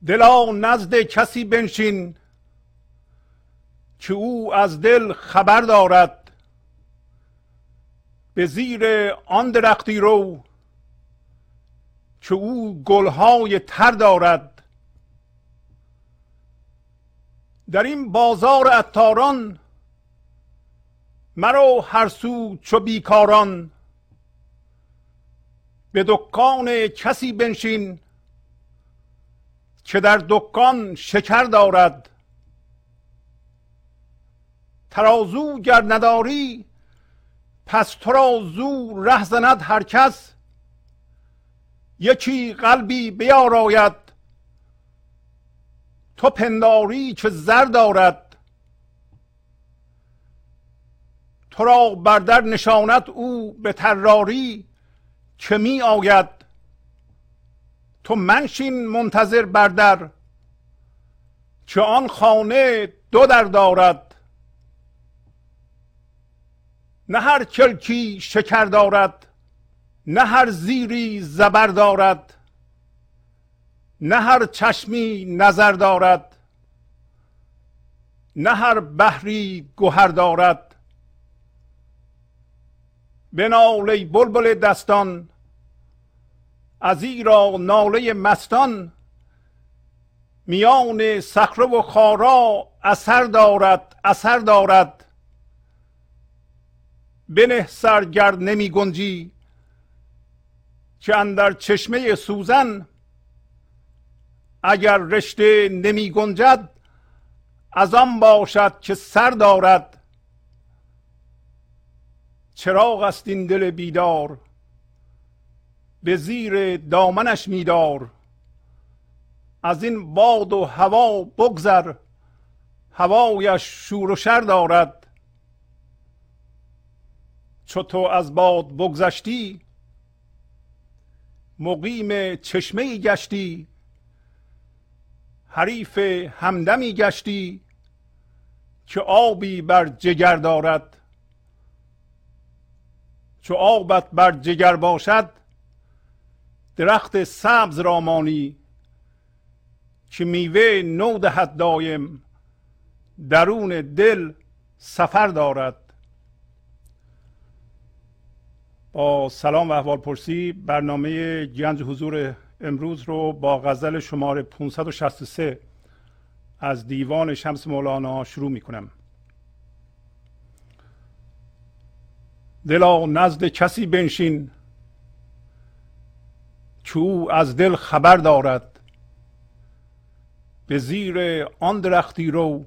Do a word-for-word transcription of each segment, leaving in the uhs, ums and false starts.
دلا نزد کسی بنشین که او از دل خبر دارد. به زیر آن درختی رو که او گلهای تر دارد. در این بازار عطاران مرو هر سو چو بیکاران. به دکان کسی بنشین که در دکان شکر دارد. ترازو گر نداری پس تو را زو ره زند هر کس. یکی قلبی بیاراید تو پنداری که زر دارد. تو را بر در نشاند او به طراری که می آید. تو منشین منتظر بر در که آن خانه دو در دارد. نه هر کلکی شکر دارد، نه هر زیری زبر دارد، نه هر چشمی نظر دارد، نه هر بحری گوهر دارد. بنال ای بلبل دستان ازیرا ناله مستان. میان صخره و خارا اثر دارد اثر دارد. بنه سر گر نمی گنجی که اندر چشمه سوزن. اگر رشته نمی گنجد از آن باشد که سر دارد. چراغ است این دل بیدار به زیر دامنش میدار. از این باد و هوا بگذر هوایش شور و شر دارد. چو تو از باد بگذشتی مقیم چشمه ای گشتی. حریف همدمی گشتی که آبی بر جگر دارد. چو آبت بر جگر باشد درخت سبز را مانی که میوه نو دهد دایم درون دل سفر دارد. با سلام و احوال پرسی برنامه گنج حضور امروز رو با غزل شماره پانصد و شصت و سه از دیوان شمس مولانا شروع می کنم. دلا نزد کسی بنشین که او از دل خبر دارد. به زیر آن درختی رو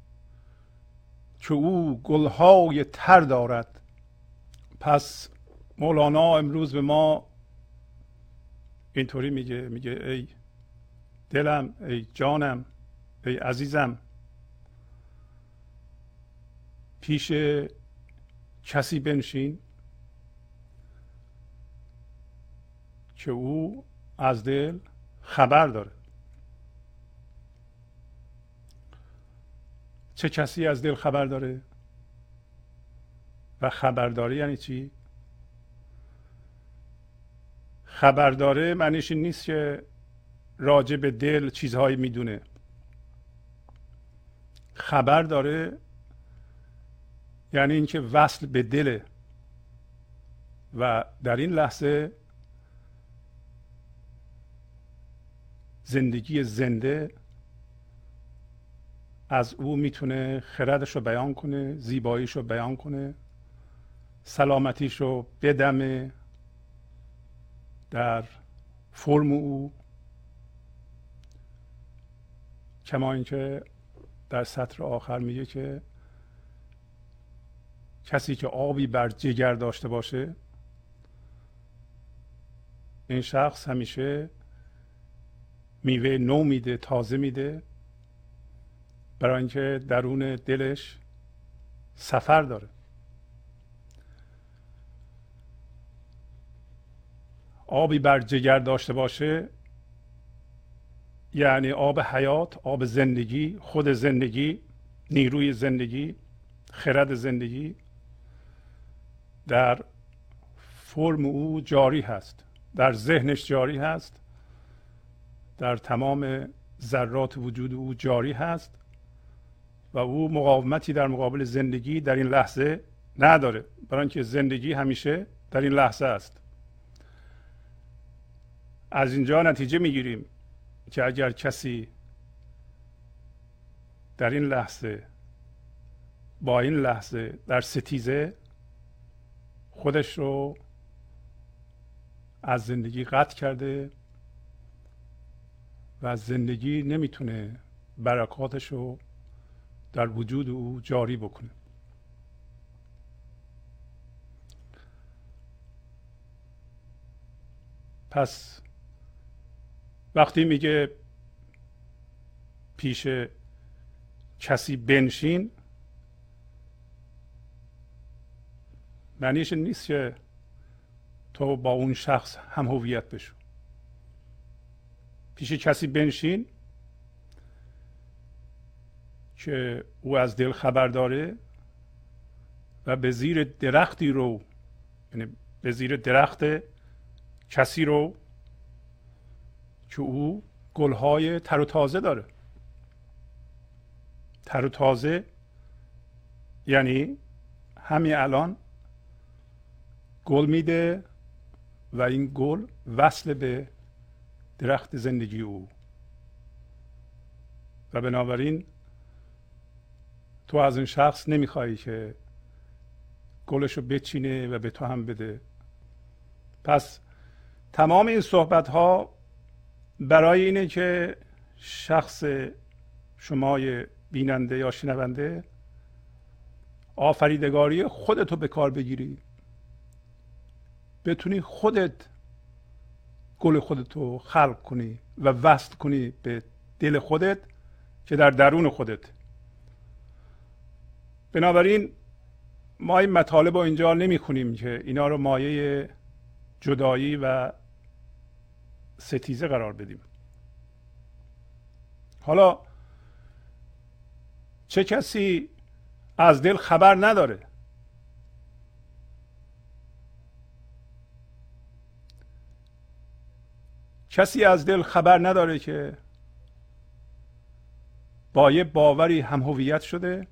که او گلهای تر دارد. پس مولانا امروز به ما اینطوری میگه میگه ای دلم، ای جانم، ای عزیزم، پیش کسی بنشین که او از دل خبر داره. چه کسی از دل خبر داره؟ و خبرداری یعنی چی؟ خبرداره معنیش این نیست که راجع به دل چیزهایی میدونه. خبر داره یعنی اینکه وصل به دله و در این لحظه زندگی زنده از او میتونه خردش رو بیان کنه، زیباییش رو بیان کنه، سلامتیش رو بدمه در فرم او. کما اینکه در سطر آخر میگه که کسی که آبی بر جگر داشته باشه این شخص همیشه میوه نو میده، تازه میده، برای اینکه درون دلش سفر داره. آبی بر جگر داشته باشه یعنی آب حیات، آب زندگی، خود زندگی، نیروی زندگی، خرد زندگی در فرم او جاری هست، در ذهنش جاری هست، در تمام ذرات وجود او جاری هست و او مقاومتی در مقابل زندگی در این لحظه نداره، برای اینکه زندگی همیشه در این لحظه است. از اینجا نتیجه میگیریم که اگر کسی در این لحظه با این لحظه در ستیزه خودش رو از زندگی قطع کرده و از زندگی نمیتونه برکاتش رو در وجود او جاری بکنه. پس وقتی میگه پیش کسی بنشین، معنیش نیست که تو با اون شخص هم هویت بشو. پیش کسی بنشین که او از دل خبر داره و به زیر درختی رو، یعنی به زیر درخت کسی رو که او گلهای تر و تازه داره. تر و تازه یعنی همین الان گل میده و این گل وصل به درخت زندگی او و بنابراین تو از این شخص نمیخوایی که گلشو بچینه و به تو هم بده. پس تمام این صحبت ها برای اینه که شخص شمای بیننده یا شنونده آفریدگاری خودتو به کار بگیری، بتونی خودت گل خودتو خلق کنی و وصل کنی به دل خودت که در درون خودت. بنابراین ما این مطالب رو اینجا نمی خونیم که اینا رو مایه جدایی و ستیزه قرار بدیم. حالا چه کسی از دل خبر نداره؟ کسی از دل خبر نداره که با یه باوری هم هویت شده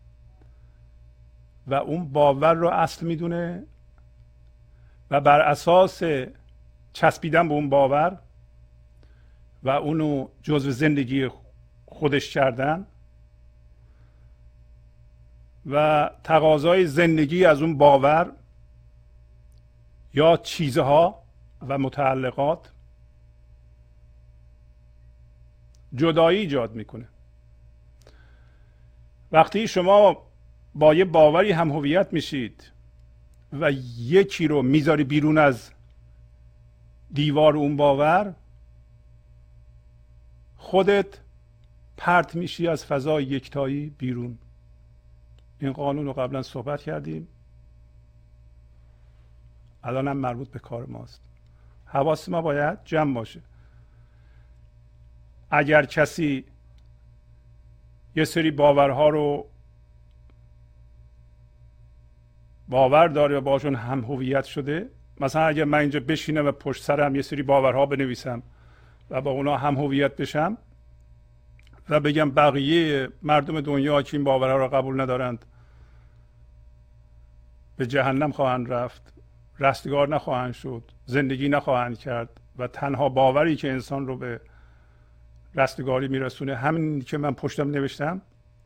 و اون باور رو اصل میدونه و بر اساس چسبیدن به اون باور و اونو جزو زندگی خودش کردن و تقاضای زندگی از اون باور یا چیزها و متعلقات جدایی ایجاد میکنه. وقتی شما با یه باوری هم هویت میشید و یکی رو میذاری بیرون از دیوار اون باور، خودت پرت میشی از فضای یکتایی بیرون. این قانون رو قبلا صحبت کردیم، الان هم مربوط به کار ماست. حواس ما باید جمع باشه. اگر کسی یه سری باورها رو باور داره و باشون هم هویت شده، مثلا اگر من اینجا بشینم و پشت سرم یه سری باورها بنویسم و با اونا هم هویت بشم و بگم بقیه مردم دنیا که این باورها رو قبول ندارند به جهنم خواهند رفت، رستگار نخواهند شد، زندگی نخواهند کرد و تنها باوری که انسان رو به رستگاری میرسونه همین که من پشتم نوشتم،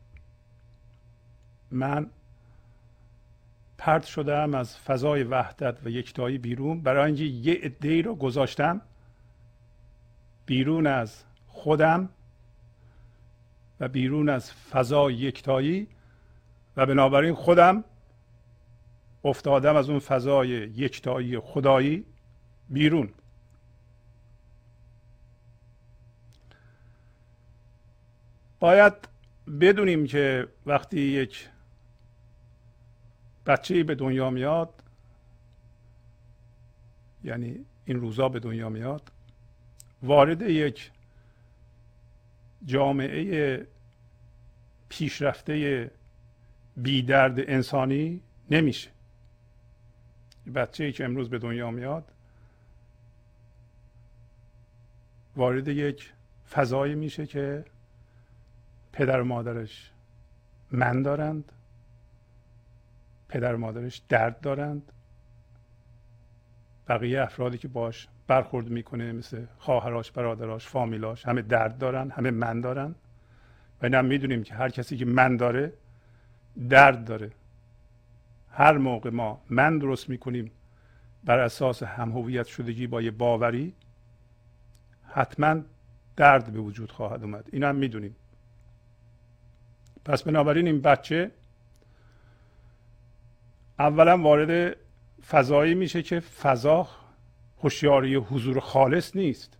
من پرت شدم از فضای وحدت و یکتایی بیرون، برای اینکه یه عده‌ای رو گذاشتم بیرون از خودم و بیرون از فضای یکتایی و بنابراین خودم افتادم از اون فضای یکتایی خدایی بیرون. باید بدونیم که وقتی یک بچه‌ای به دنیا میاد، یعنی این روزا به دنیا میاد، وارد یک جامعه پیشرفته بی درد انسانی نمیشه. بچه‌ای که امروز به دنیا میاد وارد یک فضایی میشه که پدر و مادرش من دارند، پدر و مادرش درد دارند، بقیه افرادی که باش برخورد میکنه مثل خواهراش، برادراش، فامیلاش همه درد دارن، همه من دارن. و اینم میدونیم که هر کسی که من داره درد داره. هر موقع ما من درست میکنیم بر اساس هم هویت شدگی با یه باوری، حتما درد به وجود خواهد اومد. اینم میدونیم. پس بنابراین این بچه اولا وارد فضایی میشه که فضا هوشیاری حضور خالص نیست،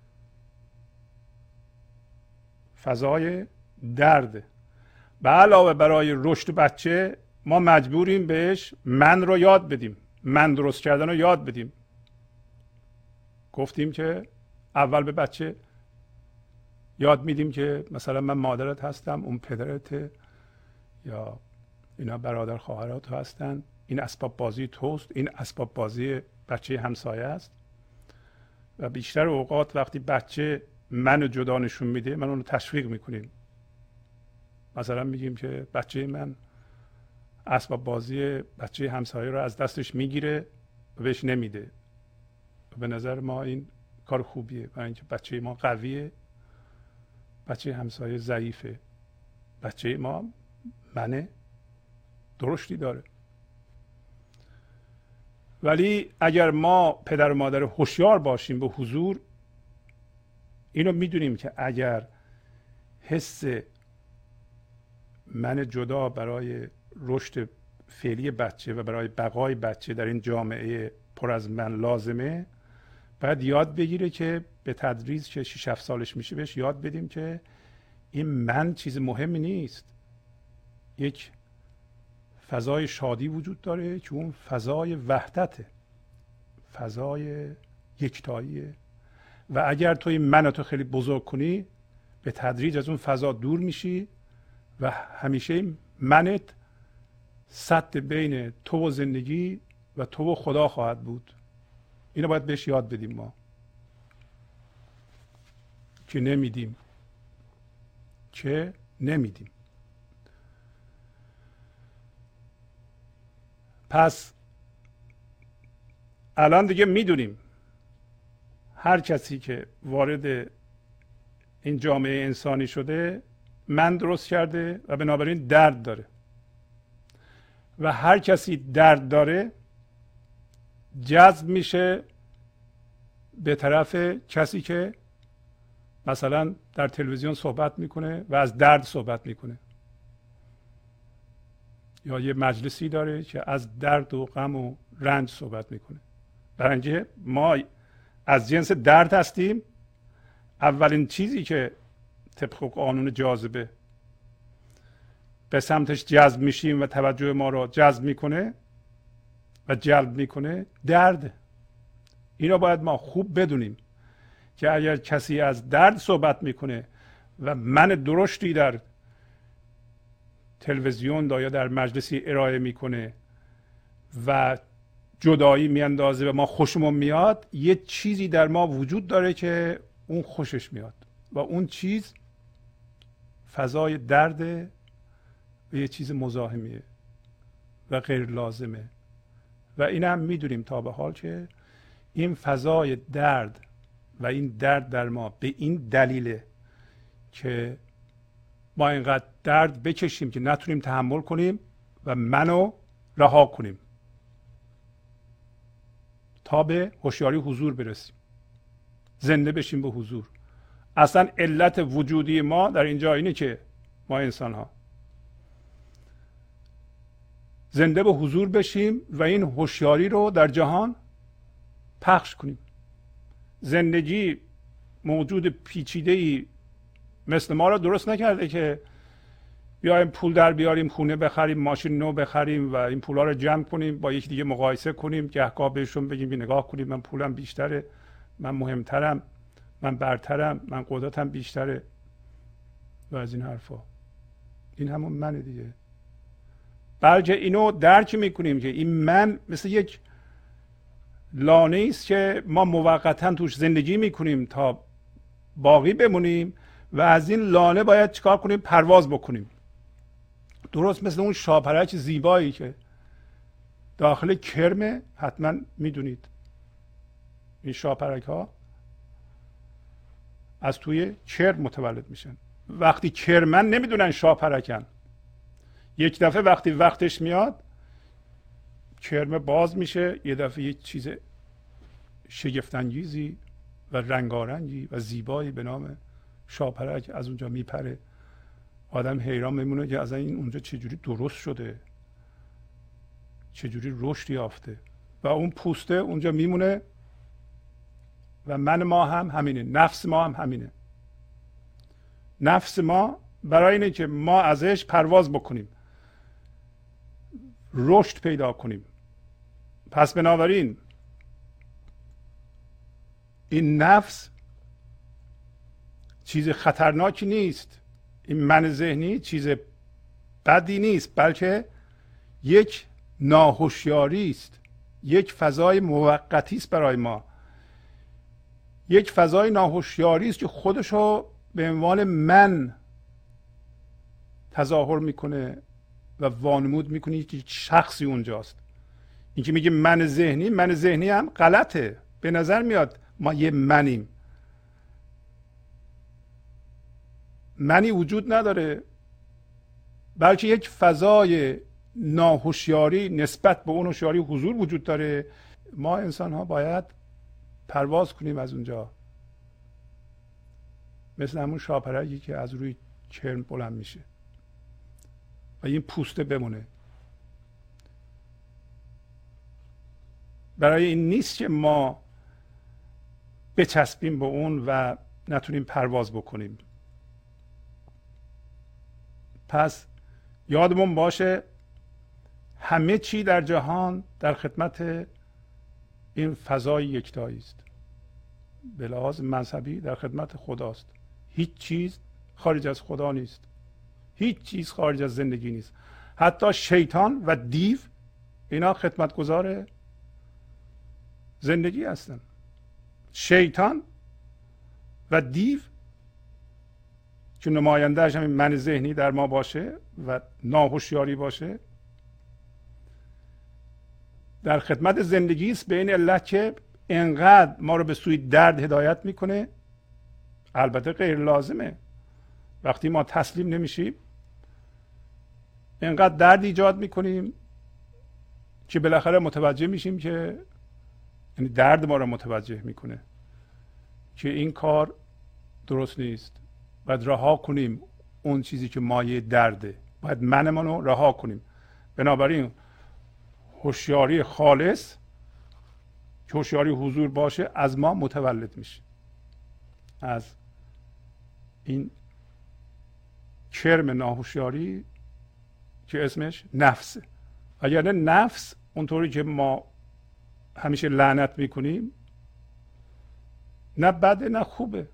فضای درده. به علاوه برای رشد بچه ما مجبوریم بهش من رو یاد بدیم، من درست کردن رو یاد بدیم. گفتیم که اول به بچه یاد میدیم که مثلا من مادرت هستم، اون پدرته، یا اینا برادر خواهرات هستن، این اسباب بازی توست، این اسباب بازی بچه همسایه است. و بیشتر اوقات وقتی بچه منو جدا نشون میده، من اونو تشویق میکنیم. مثلا میگیم که بچه من اسباب بازی بچه همسایه رو از دستش میگیره و بهش نمیده. و به نظر ما این کار خوبیه، برای اینکه بچه ما قویه، بچه همسایه ضعیفه. بچه ما منه درشتی داره. ولی اگر ما پدر و مادر هوشیار باشیم به حضور، اینو میدونیم که اگر حس من جدا برای رشد فعلی بچه و برای بقای بچه در این جامعه پر از من لازمه، باید یاد بگیره که به تدریج که شش هفت سالش میشه بهش یاد بدیم که این من چیز مهمی نیست. یک فضای شادی وجود داره که اون فضای وحدته، فضای یکتاییه. و اگر توی من تو خیلی بزرگ کنی، به تدریج از اون فضا دور میشی و همیشه منت سد بین تو و زندگی و تو و خدا خواهد بود. اینو باید بهش یاد بدیم ما، که نمیدیم که نمیدیم. پس الان دیگه میدونیم هر کسی که وارد این جامعه انسانی شده من درست کرده و بنابراین درد داره. و هر کسی درد داره جذب میشه به طرف کسی که مثلا در تلویزیون صحبت میکنه و از درد صحبت میکنه، یا یه مجلسی داره که از درد و غم و رنج صحبت میکنه. برای اینکه ما از جنس درد هستیم، اولین چیزی که طبق قانون جاذبه به سمتش جذب میشیم و توجه ما رو جذب میکنه و جلب میکنه درد. اینو باید ما خوب بدونیم که اگر کسی از درد صحبت میکنه و من درشتی در تلویزیون یا در مجلسی ارائه میکنه و جدایی میاندازه و ما خوشمون میاد، یه چیزی در ما وجود داره که اون خوشش میاد و اون چیز فضای درد و یه چیز مزاحمیه و غیر لازمه. و این هم میدونیم تا به حال که این فضای درد و این درد در ما به این دلیله که ما اینقدر درد بکشیم که نتونیم تحمل کنیم و منو رها کنیم تا به هوشیاری حضور برسیم، زنده بشیم به حضور. اصلا علت وجودی ما در اینجا اینه که ما انسان ها زنده به حضور بشیم و این هوشیاری رو در جهان پخش کنیم. زندگی موجود پیچیده‌ای مثل ما رو درست نکرده که بیایم پول در بیاریم، خونه بخریم، ماشین نو بخریم و این پولا رو جمع کنیم، با یکی دیگه مقایسه کنیم، گهگاه بهشون بگیم بی نگاه کنیم من پولم بیشتره، من مهمترم، من برترم، من قدرتم بیشتره و از این حرفا. این همون منه دیگه. بلکه اینو درک میکنیم که این من مثل یک لانه است که ما موقتا توش زندگی میکنیم تا باقی بمونیم و از این لانه باید چیکار کنیم؟ پرواز بکنیم. درست مثل اون شاپرک زیبایی که داخل کرمه. حتما میدونید این شاپرک ها از توی کرم متولد میشن. وقتی کرمن نمیدونن شاپرکن. یک دفعه وقتی وقتش میاد کرم باز میشه، یه دفعه یک چیز شگفت‌انگیزی و رنگارنگی و زیبایی به نام شاپرک از اونجا میپره. آدم حیران میمونه که اصلا این اونجا چجوری درست شده، چجوری رشد یافته. و اون پوسته اونجا میمونه و من ما هم همینه، نفس ما هم همینه. نفس ما برای اینه که ما ازش پرواز بکنیم، رشد پیدا کنیم. پس بنابراین این نفس چیز خطرناکی نیست، این من ذهنی چیز بدی نیست، بلکه یک ناهوشیاری است، یک فضای موقتی است برای ما. یک فضای ناهوشیاری است که خودشو به عنوان من تظاهر میکنه و وانمود میکنه که شخصی اونجاست. این که میگه من ذهنی، من ذهنی هم غلطه. به نظر میاد ما یه منیم. منی وجود نداره، بلکه یک فضای ناهوشیاری نسبت به اون هوشیاری حضور وجود داره. ما انسان ها باید پرواز کنیم از اونجا، مثل همون شاپرکی که از روی کرم بلند میشه و این پوسته بمونه. برای این نیست که ما بچسبیم به اون و نتونیم پرواز بکنیم. پس یادمون باشه همه چی در جهان در خدمت این فضای یکتایی است. به لحاظ مذهبی در خدمت خداست. هیچ چیز خارج از خدا نیست. هیچ چیز خارج از زندگی نیست. حتی شیطان و دیو اینا خدمتگزار زندگی هستن. شیطان و دیو که نمایندهش همین من ذهنی در ما باشه و ناهوشیاری باشه، در خدمت زندگی است، به این علت که انقدر ما رو به سوی درد هدایت میکنه. البته غیر لازمه. وقتی ما تسلیم نمیشیم انقدر درد ایجاد میکنیم که بالاخره متوجه میشیم که، یعنی درد ما رو متوجه میکنه که این کار درست نیست. باید رها کنیم اون چیزی که مایه درده. باید منمون رو رها کنیم. بنابراین هوشیاری خالص که هوشیاری حضور باشه از ما متولد میشه، از این کرم ناهوشیاری که اسمش نفسه. اگر نه نفس اونطوری که ما همیشه لعنت میکنیم نه بده نه خوبه.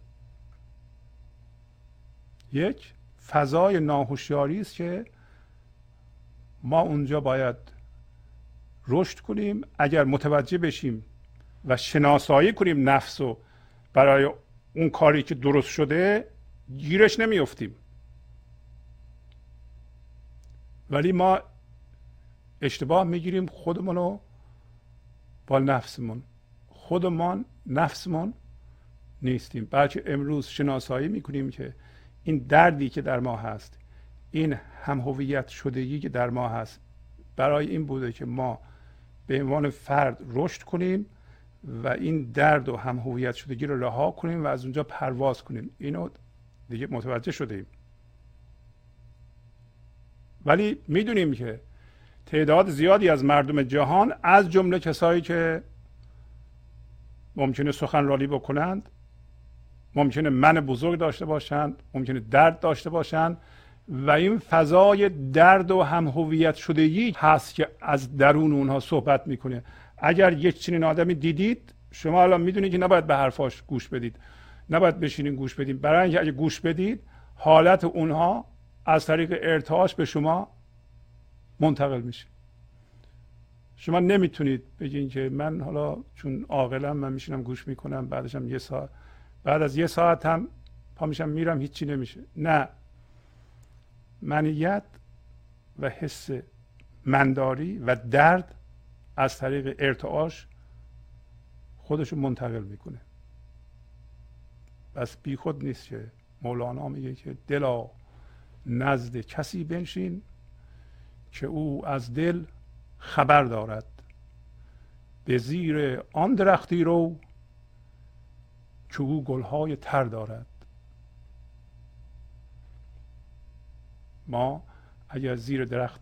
یک فضای ناهوشیاری است که ما اونجا باید رشد کنیم. اگر متوجه بشیم و شناسایی کنیم نفس رو، برای اون کاری که درست شده گیرش نمیافتیم. ولی ما اشتباه میگیریم خودمونو با نفسمون. خودمان نفسمون نیستیم، بلکه امروز شناسایی میکنیم که این دردی که در ما هست، این هم هویت شدگی که در ما هست، برای این بوده که ما به عنوان فرد رشد کنیم و این درد و هم هویت شدگی رو رها کنیم و از اونجا پرواز کنیم. اینو دیگه متوجه شده ایم. ولی میدونیم که تعداد زیادی از مردم جهان، از جمله کسایی که ممکنه سخنرانی بکنند، ممکنه من بزرگ داشته باشند، ممکنه درد داشته باشند و این فضای درد و هم هویت شدگی هست که از درون اونها صحبت میکنه. اگر یک چنین آدمی دیدید، شما الان میدونید که نباید به حرفاش گوش بدید، نباید بشینین گوش بدید، برای اینکه اگه گوش بدید حالت اونها از طریق ارتعاش به شما منتقل میشه. شما نمیتونید بگین که من حالا چون عاقلم من میشینم گوش میکنم، بعدش هم یه ساعت بعد از یه ساعت هم پا میشم میرم هیچی نمیشه. نه، منیت و حس منداری و درد از طریق ارتعاش خودشو منتقل میکنه. بس بی خود نیست که مولانا میگه که دلا نزد کسی بنشین که او از دل خبر دارد، به زیر آن درختی رو که او گلهای تر دارد. ما اگر زیر درخت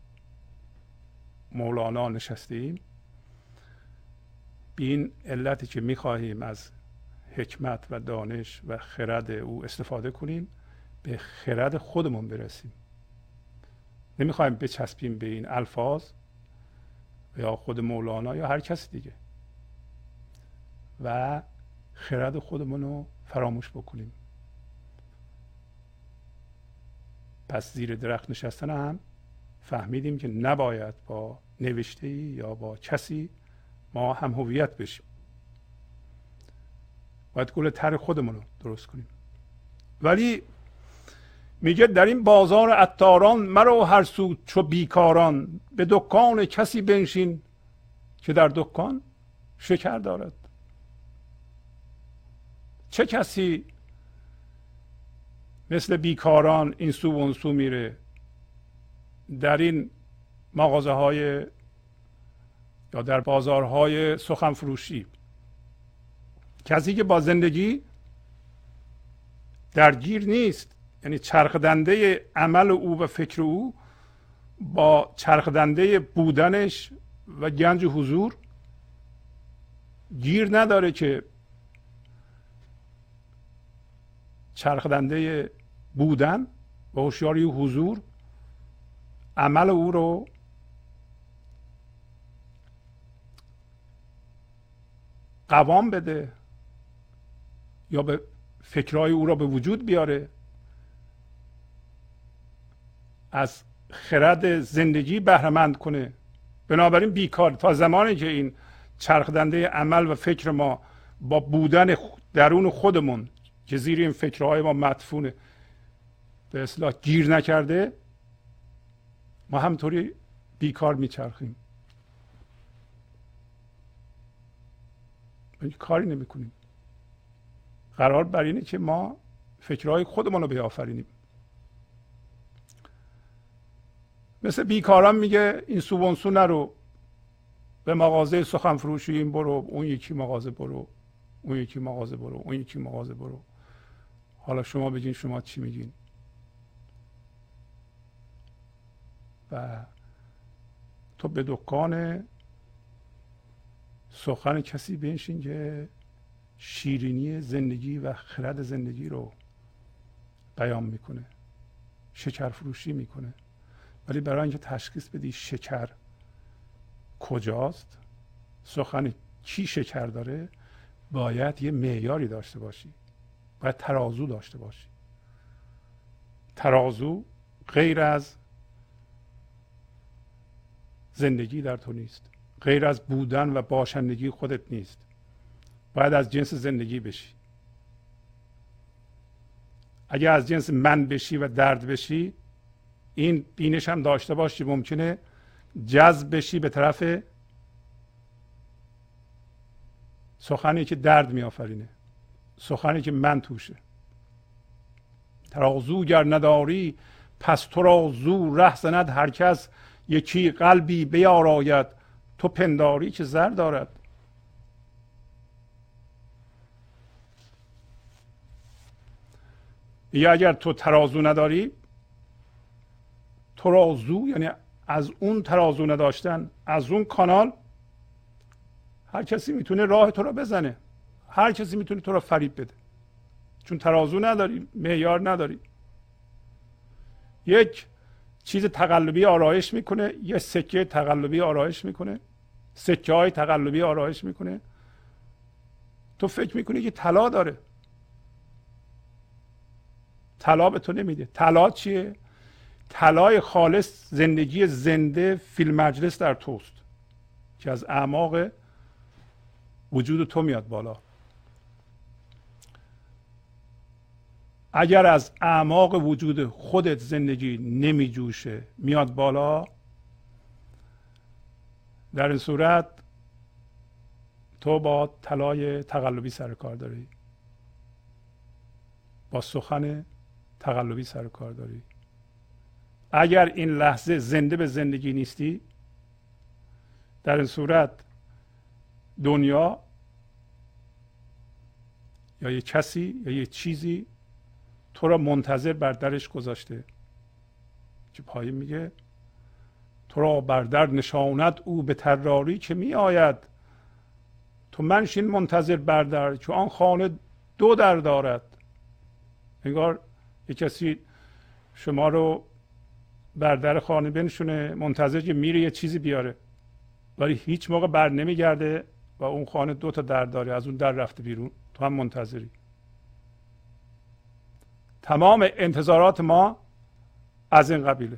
مولانا نشستیم، به این علتی که میخواهیم از حکمت و دانش و خرد او استفاده کنیم، به خرد خودمون برسیم. نمیخوایم بچسبیم به این الفاظ یا خود مولانا یا هر کس دیگه و خرد خودمون رو فراموش بکنیم. پس زیر درخت نشستن هم فهمیدیم که نباید با نوشته یا با کسی ما هم هویت بشیم. باید گل تر خودمون رو درست کنیم. ولی میگه در این بازار عطاران مرو هر سو چو بیکاران، به دکان کسی بنشین که در دکان شکر دارد. چه کسی مثل بیکاران این سو و اون سو میره در این مغازه های یا در بازارهای سخن فروشی؟ کسی که با زندگی درگیر نیست، یعنی چرخدنده عمل او و فکر او با چرخدنده بودنش و گنج حضور گیر نداره که چرخدنده بودن و هوشیاری حضور عمل او رو قوام بده یا به فکرهای او را به وجود بیاره، از خرد زندگی بهره‌مند کنه. بنابراین بیکار تا زمانی که این چرخدنده عمل و فکر ما با بودن درون خودمون که زیر این فکرهای ما مدفونه به اصطلاح گیر نکرده، ما همطوری بیکار میچرخیم، کاری نمی کنیم. قرار بر اینه که ما فکرهای خودمون رو بیافرینیم. مثل بیکاران میگه این سو و اون سو نرو، به مغازه سخن فروشی این برو، اون یکی مغازه برو، اون یکی مغازه برو، اون یکی مغازه برو. حالا شما بگین شما چی میگین؟ و تو به دکان سخن کسی بنشین که شیرینی زندگی و خرد زندگی رو بیان میکنه، شکر فروشی میکنه. ولی برای اینکه تشخیص بدی شکر کجاست، سخن کی شکر داره، باید یه معیاری داشته باشی، باید ترازو داشته باشی. ترازو غیر از زندگی در تو نیست، غیر از بودن و باشندگی خودت نیست. باید از جنس زندگی بشی. اگه از جنس من بشی و درد بشی، این بینش هم داشته باشی، ممکنه جذب بشی به طرف سخنی که درد می آفرینه، سخنی که من توشه. ترازو گر نداری پس تو را زو ره زند هر کس، یکی قلبی بیاراید تو پنداری که زر دارد. یا اگر تو ترازو نداری، ترازو یعنی از اون ترازو نداشتن، از اون کانال هر کسی میتونه راه تو رو بزنه، هر کسی میتونه تو رو فریب بده، چون ترازو نداری، معیار نداری. یک چیز تقلبی آرایش میکنه، یه سکه تقلبی آرایش میکنه، سکه های تقلبی آرایش میکنه. تو فکر میکنی که طلا داره، طلا به تو نمیده. طلا چیه؟ طلای خالص زندگی زنده فیلم مجلس در توست که از اعماق وجود تو میاد بالا. اگر از اعماق وجود خودت زندگی نمی جوشه میاد بالا، در این صورت تو با طلای تقلبی سر کار داری، با سخن تقلبی سر کار داری. اگر این لحظه زنده به زندگی نیستی، در این صورت دنیا یا یه کسی یا یه چیزی تو را منتظر بر درش گذاشته که پایین میگه تو را بر در نشاند او به طراری که می آید، تو منشین منتظر بر در که آن خانه دو در دارد. انگار یه کسی شما رو بر در خانه بنشونه منتظر که میره یه چیزی بیاره، ولی هیچ موقع بر نمیگرده و اون خانه دو تا در داره، از اون در رفته بیرون، تو هم منتظری. تمام انتظارات ما از این قبیله.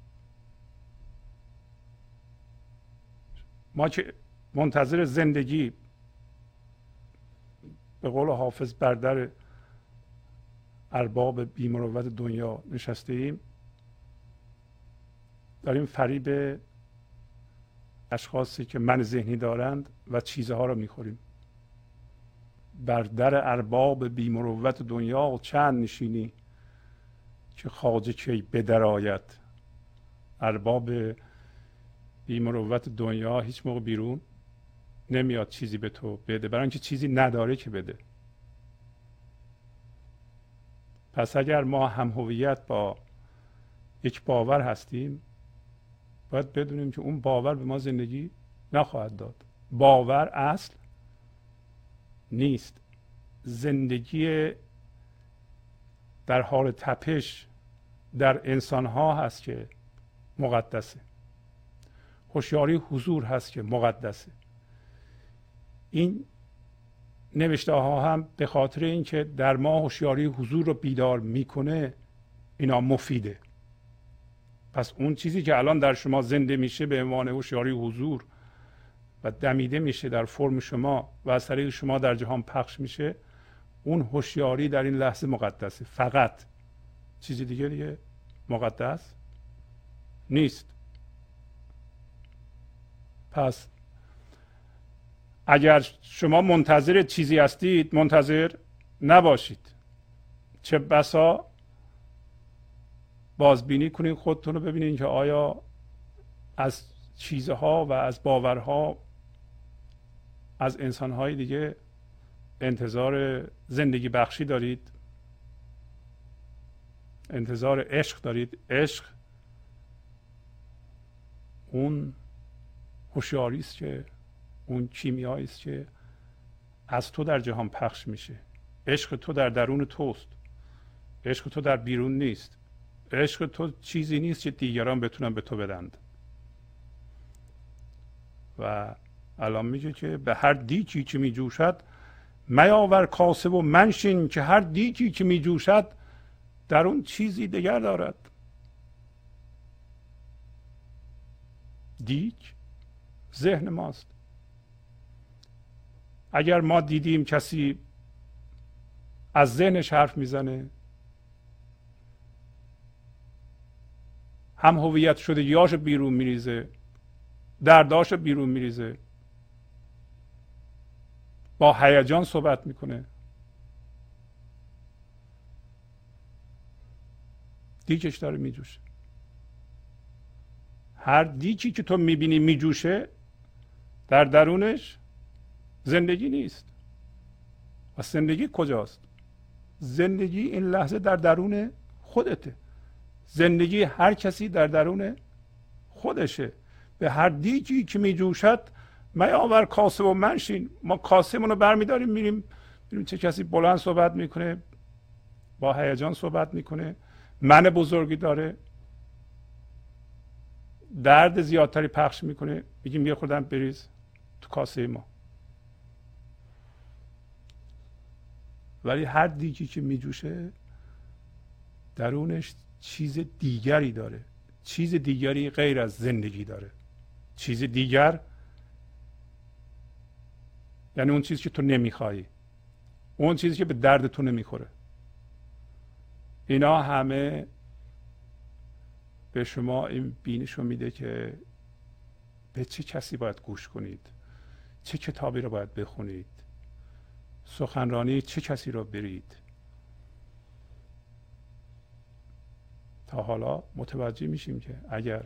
ما که منتظر زندگی به قول حافظ بر در ارباب بی‌مروت دنیا نشسته ایم، داریم فریب اشخاصی که من ذهنی دارند و چیزها رو میخوریم. بر در ارباب بی‌مروت دنیا چند نشینی که خواجه کی بدر آید. ارباب بی‌مروت دنیا هیچ موقع بیرون نمیاد چیزی به تو بده، برای اینکه چیزی نداره که بده. پس اگر ما هم هویت با یک باور هستیم، باید بدونیم که اون باور به ما زندگی نخواهد داد. باور اصل نیست. زندگی در حال تپش در انسان ها هست که مقدسه. هوشیاری حضور هست که مقدسه. این نوشته ها هم به خاطر اینکه در ما هوشیاری حضور رو بیدار میکنه اینا مفیده. پس اون چیزی که الان در شما زنده میشه به عنوان هوشیاری حضور و دمیده میشه در فرم شما و از طریق شما در جهان پخش میشه، اون هوشیاری در این لحظه مقدسه. فقط چیزی دیگه دیگه مقدس نیست. پس اگر شما منتظر چیزی هستید، منتظر نباشید. چه بسا بازبینی کنید خودتون رو، ببینید که آیا از چیزها و از باورها از انسانهای دیگه انتظار زندگی بخشی دارید، انتظار عشق دارید. عشق اون هوشیاری است که اون کیمیایی است که از تو در جهان پخش میشه. عشق تو در درون توست، عشق تو در بیرون نیست. عشق تو چیزی نیست که دیگران بتونن به تو بدند. و الان میگه که به هر دیکی که میجوشد میاور کاسه و منشین، که هر دیکی که میجوشد در اون چیزی دیگر دارد. دیک ذهن ماست. اگر ما دیدیم کسی از ذهنش حرف میزنه، هم هویت شده یاش بیرون میریزه، درداش بیرون میریزه، با هیجان صحبت میکنه، دیکش داره میجوشه. هر دیکی که تو میبینی میجوشه در درونش زندگی نیست. و زندگی کجاست؟ زندگی این لحظه در درون خودته. زندگی هر کسی در درون خودشه. به هر دیکی که میجوشد میاور کاسه و منشین. ما کاسه‌مون رو برمیداریم میریم میریم چه کسی بلند صحبت میکنه، با هیجان صحبت میکنه، من بزرگی داره، درد زیادتری پخش میکنه، میگیم یه خوردم بریز تو کاسه ما. ولی هر دیکی که میجوشه درونش چیز دیگری داره، چیز دیگری غیر از زندگی داره. چیز دیگر یعنی اون چیزی که تو نمیخوای، اون چیزی که به درد تو نمیخوره. اینا همه به شما این بینش رو میده که به چه کسی باید گوش کنید، چه کتابی رو باید بخونید، سخنرانی چه کسی رو برید. تا حالا متوجه میشیم که اگر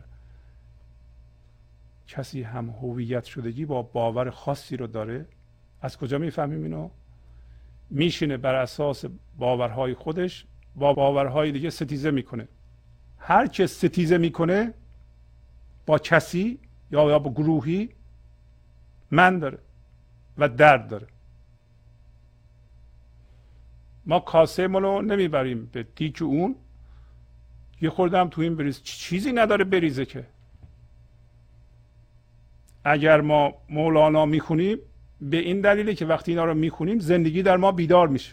کسی هم هویت شدگی با باور خاصی رو داره، از کجا میفهمیم اینو؟ میشینه بر اساس باورهای خودش با باورهای دیگه ستیزه میکنه. هر که ستیزه میکنه با کسی یا یا با گروهی من داره و درد داره. ما کاسه مالو نمیبریم به دیک اون، یه خوردم تو این بریز، چیزی نداره بریزه. که اگر ما مولانا میخونیم به این دلیله که وقتی اینا رو میخونیم زندگی در ما بیدار میشه.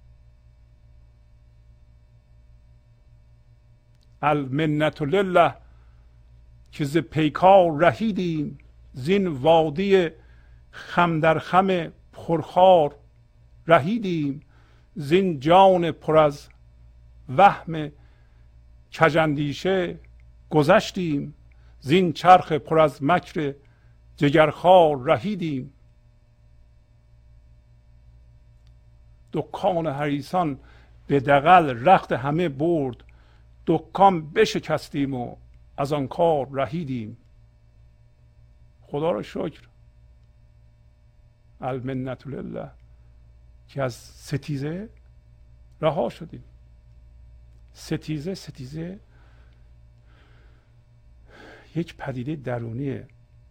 المنت لله که ز پیکار رهیدیم، زین وادی خم در خم پرخار رهیدیم، زین جان پر از وهم کژاندیشه گذشتیم، زین چرخ پر از مکر جگرخوار رهیدیم. دکان حریصان به دغل رخت همه برد، دکان بشکستیم و از آن کار رهیدیم. خدا را شکر، المنت لله، که از ستیزه رها شدیم. ستیزه ستیزه یک پدیده درونیه.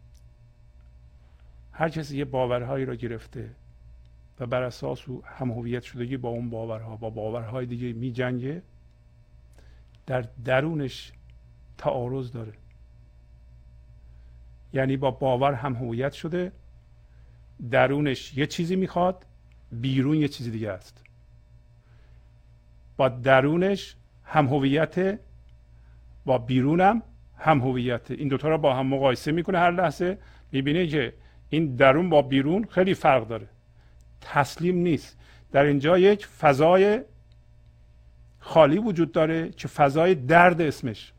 هر کسی یه باورهایی را گرفته و بر اساس هم هویت شدگی با اون باورها با باورهای دیگه می جنگه، در درونش تعارض داره. یعنی با باور هم هویت شده، درونش یه چیزی میخواد، بیرون یه چیزی دیگه است. با درونش هم هویت، با بیرونم هم هویت. این دوتا رو با هم مقایسه میکنه هر لحظه، میبینه که این درون با بیرون خیلی فرق داره. تسلیم نیست. در اینجا یک فضای خالی وجود داره که فضای درد اسمش.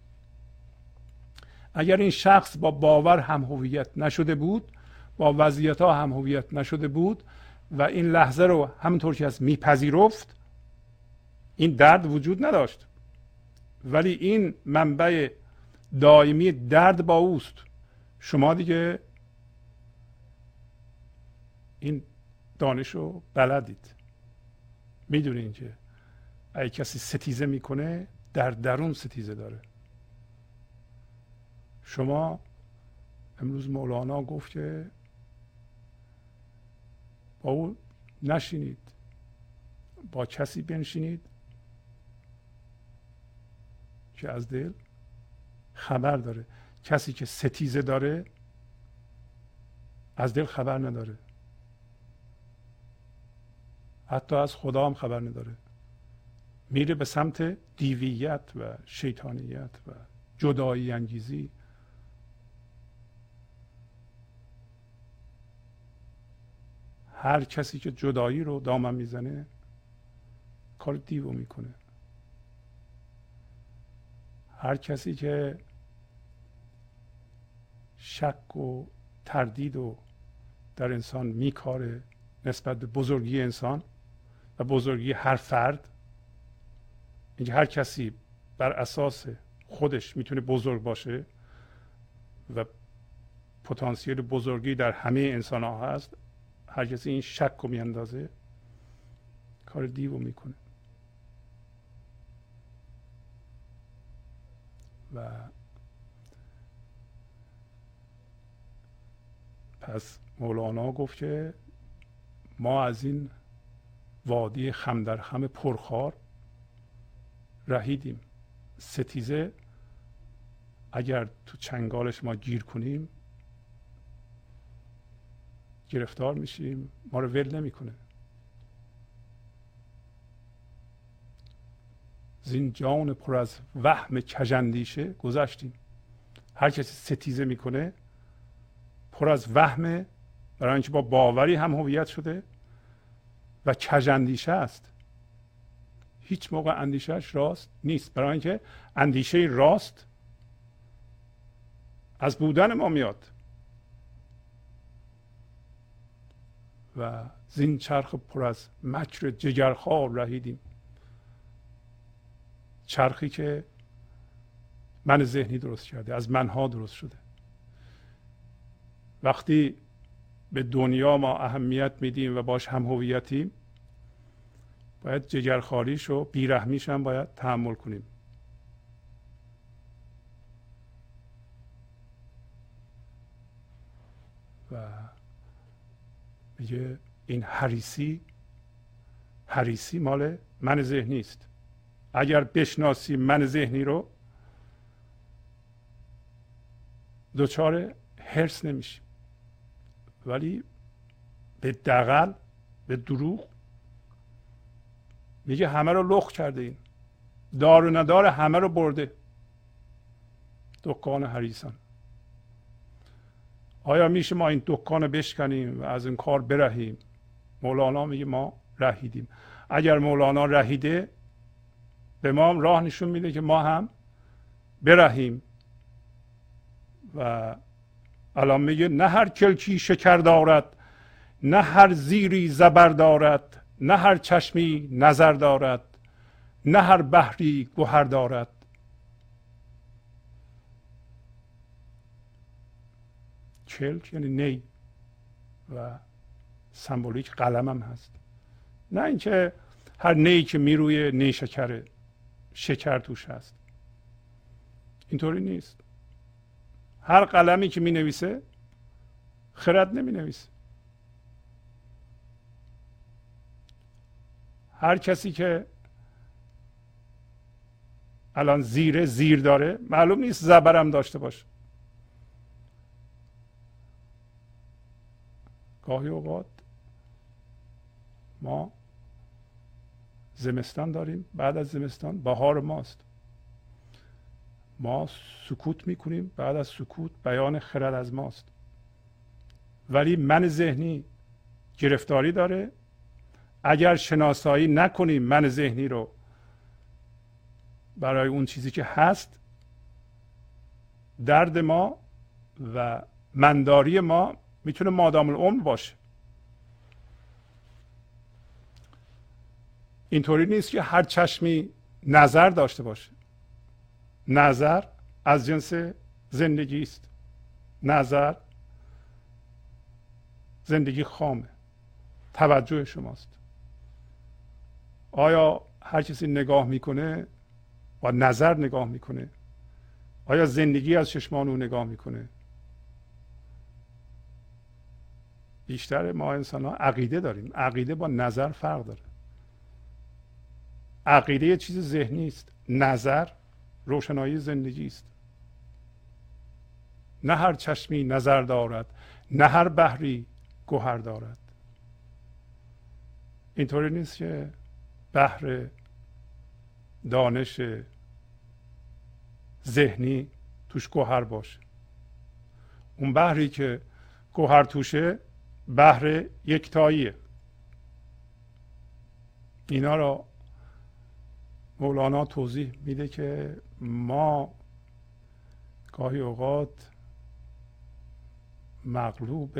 اگر این شخص با باور هم هویت نشده بود، با وضعیت ها هم هویت نشده بود و این لحظه رو همونطور که از میپذیرفت، این درد وجود نداشت. ولی این منبع دائمی درد با اوست. شما دیگه این دانش رو بلدید، میدونین که اگه کسی ستیزه میکنه در درون ستیزه داره. شما امروز مولانا گفت که با او نشینید، با کسی بنشینید که از دل خبر داره. کسی که ستیزه داره از دل خبر نداره، حتی از خدا هم خبر نداره. میره به سمت دیویت و شیطانیت و جدایی انگیزی. هر کسی که جدایی رو دامن میزنه کار دیو میکنه. هر کسی که شک و تردید و در انسان میکاره نسبت به بزرگی انسان و بزرگی هر فرد، اینکه هر کسی بر اساس خودش میتونه بزرگ باشه و پتانسیل بزرگی در همه انسان ها هست، هر کسی این شک رو میاندازه کار دیو میکنه. و پس مولانا گفت که ما از این وادی خم در خم پرخار رهیدیم. ستیزه اگر تو چنگالش ما گیر کنیم گرفتار میشیم، ما رو ول نمیکنه. زین جان پر از وهم کژاندیشه گذشتیم. هر کسی ستیزه میکنه پر از وهم، برای اینکه با باوری هم هویت شده و کژاندیشه است. هیچ موقع اندیشهش راست نیست، برای اینکه اندیشه راست از بودن ما میاد و زین چرخ پر از مکر جگرخوار رهیدیم. چرخی که من ذهنی درست کرده، از منها درست شده. وقتی به دنیا ما اهمیت میدیم و باش هم هویتیم، باید جگرخواریش و بیرحمیش هم باید تحمل کنیم. و میگه این حریصی حریصی مال من ذهنی است. اگر بشناسی من ذهنی رو، دچار حرص نمیشی. ولی به دغل، به دروغ میگه همه رو لخ کرده، این دار و ندار همه رو برده. دکان حریصان. آیا میشه ما این دکان رو بشکنیم و از این کار برهیم؟ مولانا میگه ما رهیدیم. اگر مولانا رهیده، به ما راه نشون میده که ما هم برهیم. و الان میگه نه هر کلکی شکر دارد، نه هر زیری زبر دارد، نه هر چشمی نظر دارد، نه هر بحری گوهر دارد. کلک یعنی نی و سمبولیک قلم هم هست. نه اینکه هر نی که میروی نیشکره شکر توش هست، اینطوری نیست. هر قلمی که می نویسه خرد نمی نویسه. هر کسی که الان زیره زیر داره، معلوم نیست زبرم داشته باشه. گاهی اوقات ما زمستان داریم، بعد از زمستان بهار ماست. ما سکوت میکنیم، بعد از سکوت بیان خرد از ماست. ولی من ذهنی گرفتاری داره. اگر شناسایی نکنیم من ذهنی رو برای اون چیزی که هست، درد ما و منداری ما میتونه مادام العمر باشه. اینطوری نیست که هر چشمی نظر داشته باشه. نظر از جنس زندگی است. نظر زندگی خامه، توجه شماست. آیا هر کسی نگاه میکنه و نظر نگاه میکنه؟ آیا زندگی از چشمان او نگاه میکنه؟ بیشتر ما انسان ها عقیده داریم. عقیده با نظر فرق داره. عقیده یه چیز ذهنی است، نظر روشنایی زندگی است. نه هر چشمی نظر دارد، نه هر بحری گوهر دارد. اینطوری نیست که بحر دانش ذهنی توش گوهر باشه. اون بحری که گوهر توشه بحر یکتاییه. اینا رو مولانا توضیح میده که ما گاهی اوقات مغلوب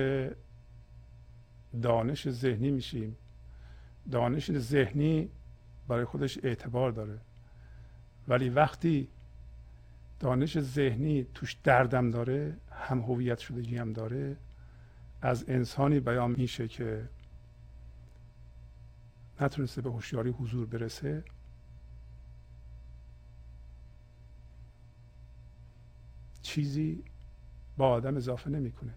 دانش ذهنی میشیم. دانش ذهنی برای خودش اعتبار داره، ولی وقتی دانش ذهنی توش دردم داره، هم هویت شدگی هم داره، از انسانی بیان میشه که نتونسته به هوشیاری حضور برسه. چیزی با آدم اضافه نمیکنه.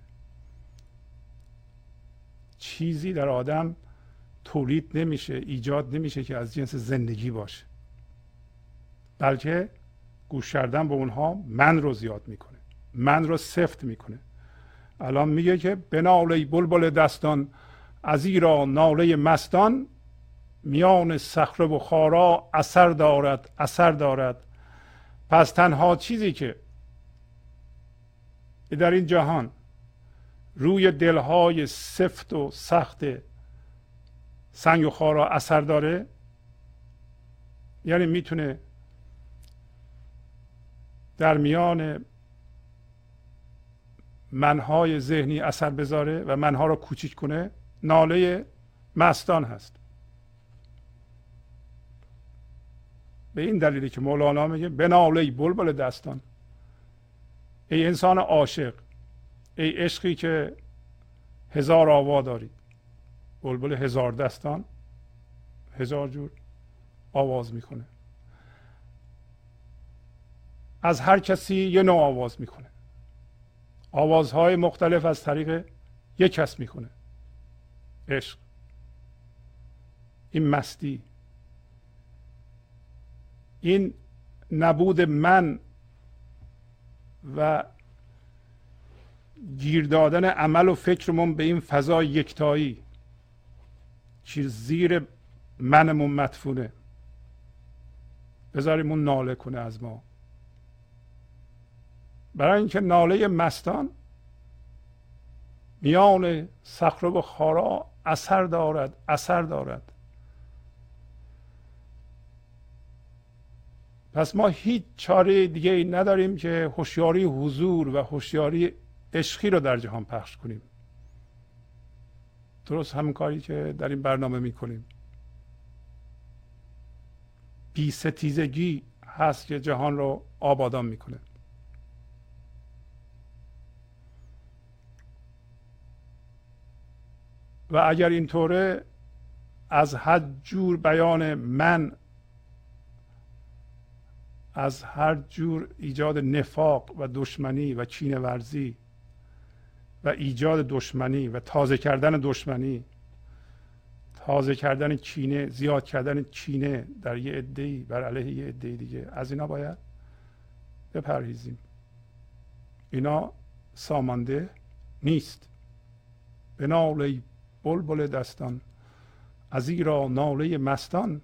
چیزی در آدم تولید نمیشه، ایجاد نمیشه که از جنس زندگی باشه، بلکه گوش کردن به اونها من رو زیاد میکنه، من رو سفت میکنه. الان میگه که به ناله بلبل دستان، از ایرا ناله مستان، میان صخره و خارا اثر دارد اثر دارد. پس تنها چیزی که در این جهان روی دلهای سفت و سخت سنگ و خارا اثر داره، یعنی میتونه در میان منهای ذهنی اثر بذاره و منها رو کوچیک کنه. ناله مستان هست. به این دلیلی که مولانا میگه بنال ای بلبل دستان، ای انسان عاشق، ای عشقی که هزار آوا داری. بلبل هزار دستان هزار جور آواز میکنه، از هر کسی یه نوع آواز میکنه، آوازهای مختلف از طریق یک کس میکنه. عشق، این مستی، این نبود من و گیر دادن عمل و فکرمون به این فضای یکتایی که زیر منمون مدفونه، بذاریم اون ناله کنه از ما. برای اینکه ناله مستان میان صخره و خارا اثر دارد اثر دارد. پس ما هیچ چاره دیگه ای نداریم که هوشیاری حضور و هوشیاری عشقی رو در جهان پخش کنیم. درست همین کاری که در این برنامه میکنیم. بی ستیزگی هست که جهان رو آبادان میکنه. و اگر اینطوره، از هر جور بیان من، از هر جور ایجاد نفاق و دشمنی و کینه ورزی و ایجاد دشمنی و تازه کردن دشمنی، تازه کردن کینه، زیاد کردن کینه در یه عده‌ای بر علیه یه عده دیگه، از اینا باید بپرهیزیم. اینا سامانده نیست. به ناله بلبل دستان، ازیرا ناله مستان،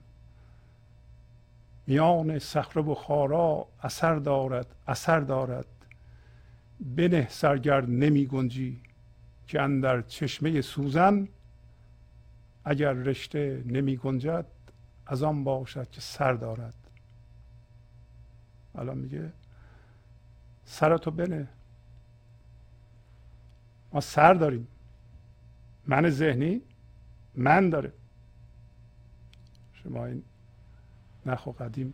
میان صخره و خارا اثر دارد اثر دارد. بنه سرگرد نمی گنجی، که اندر چشمه سوزن، اگر رشته نمی گنجد، از آن باشد که سر دارد. الان میگه سرتو بنه. ما سر داریم، من ذهنی من داره. شما این نخو قدیم،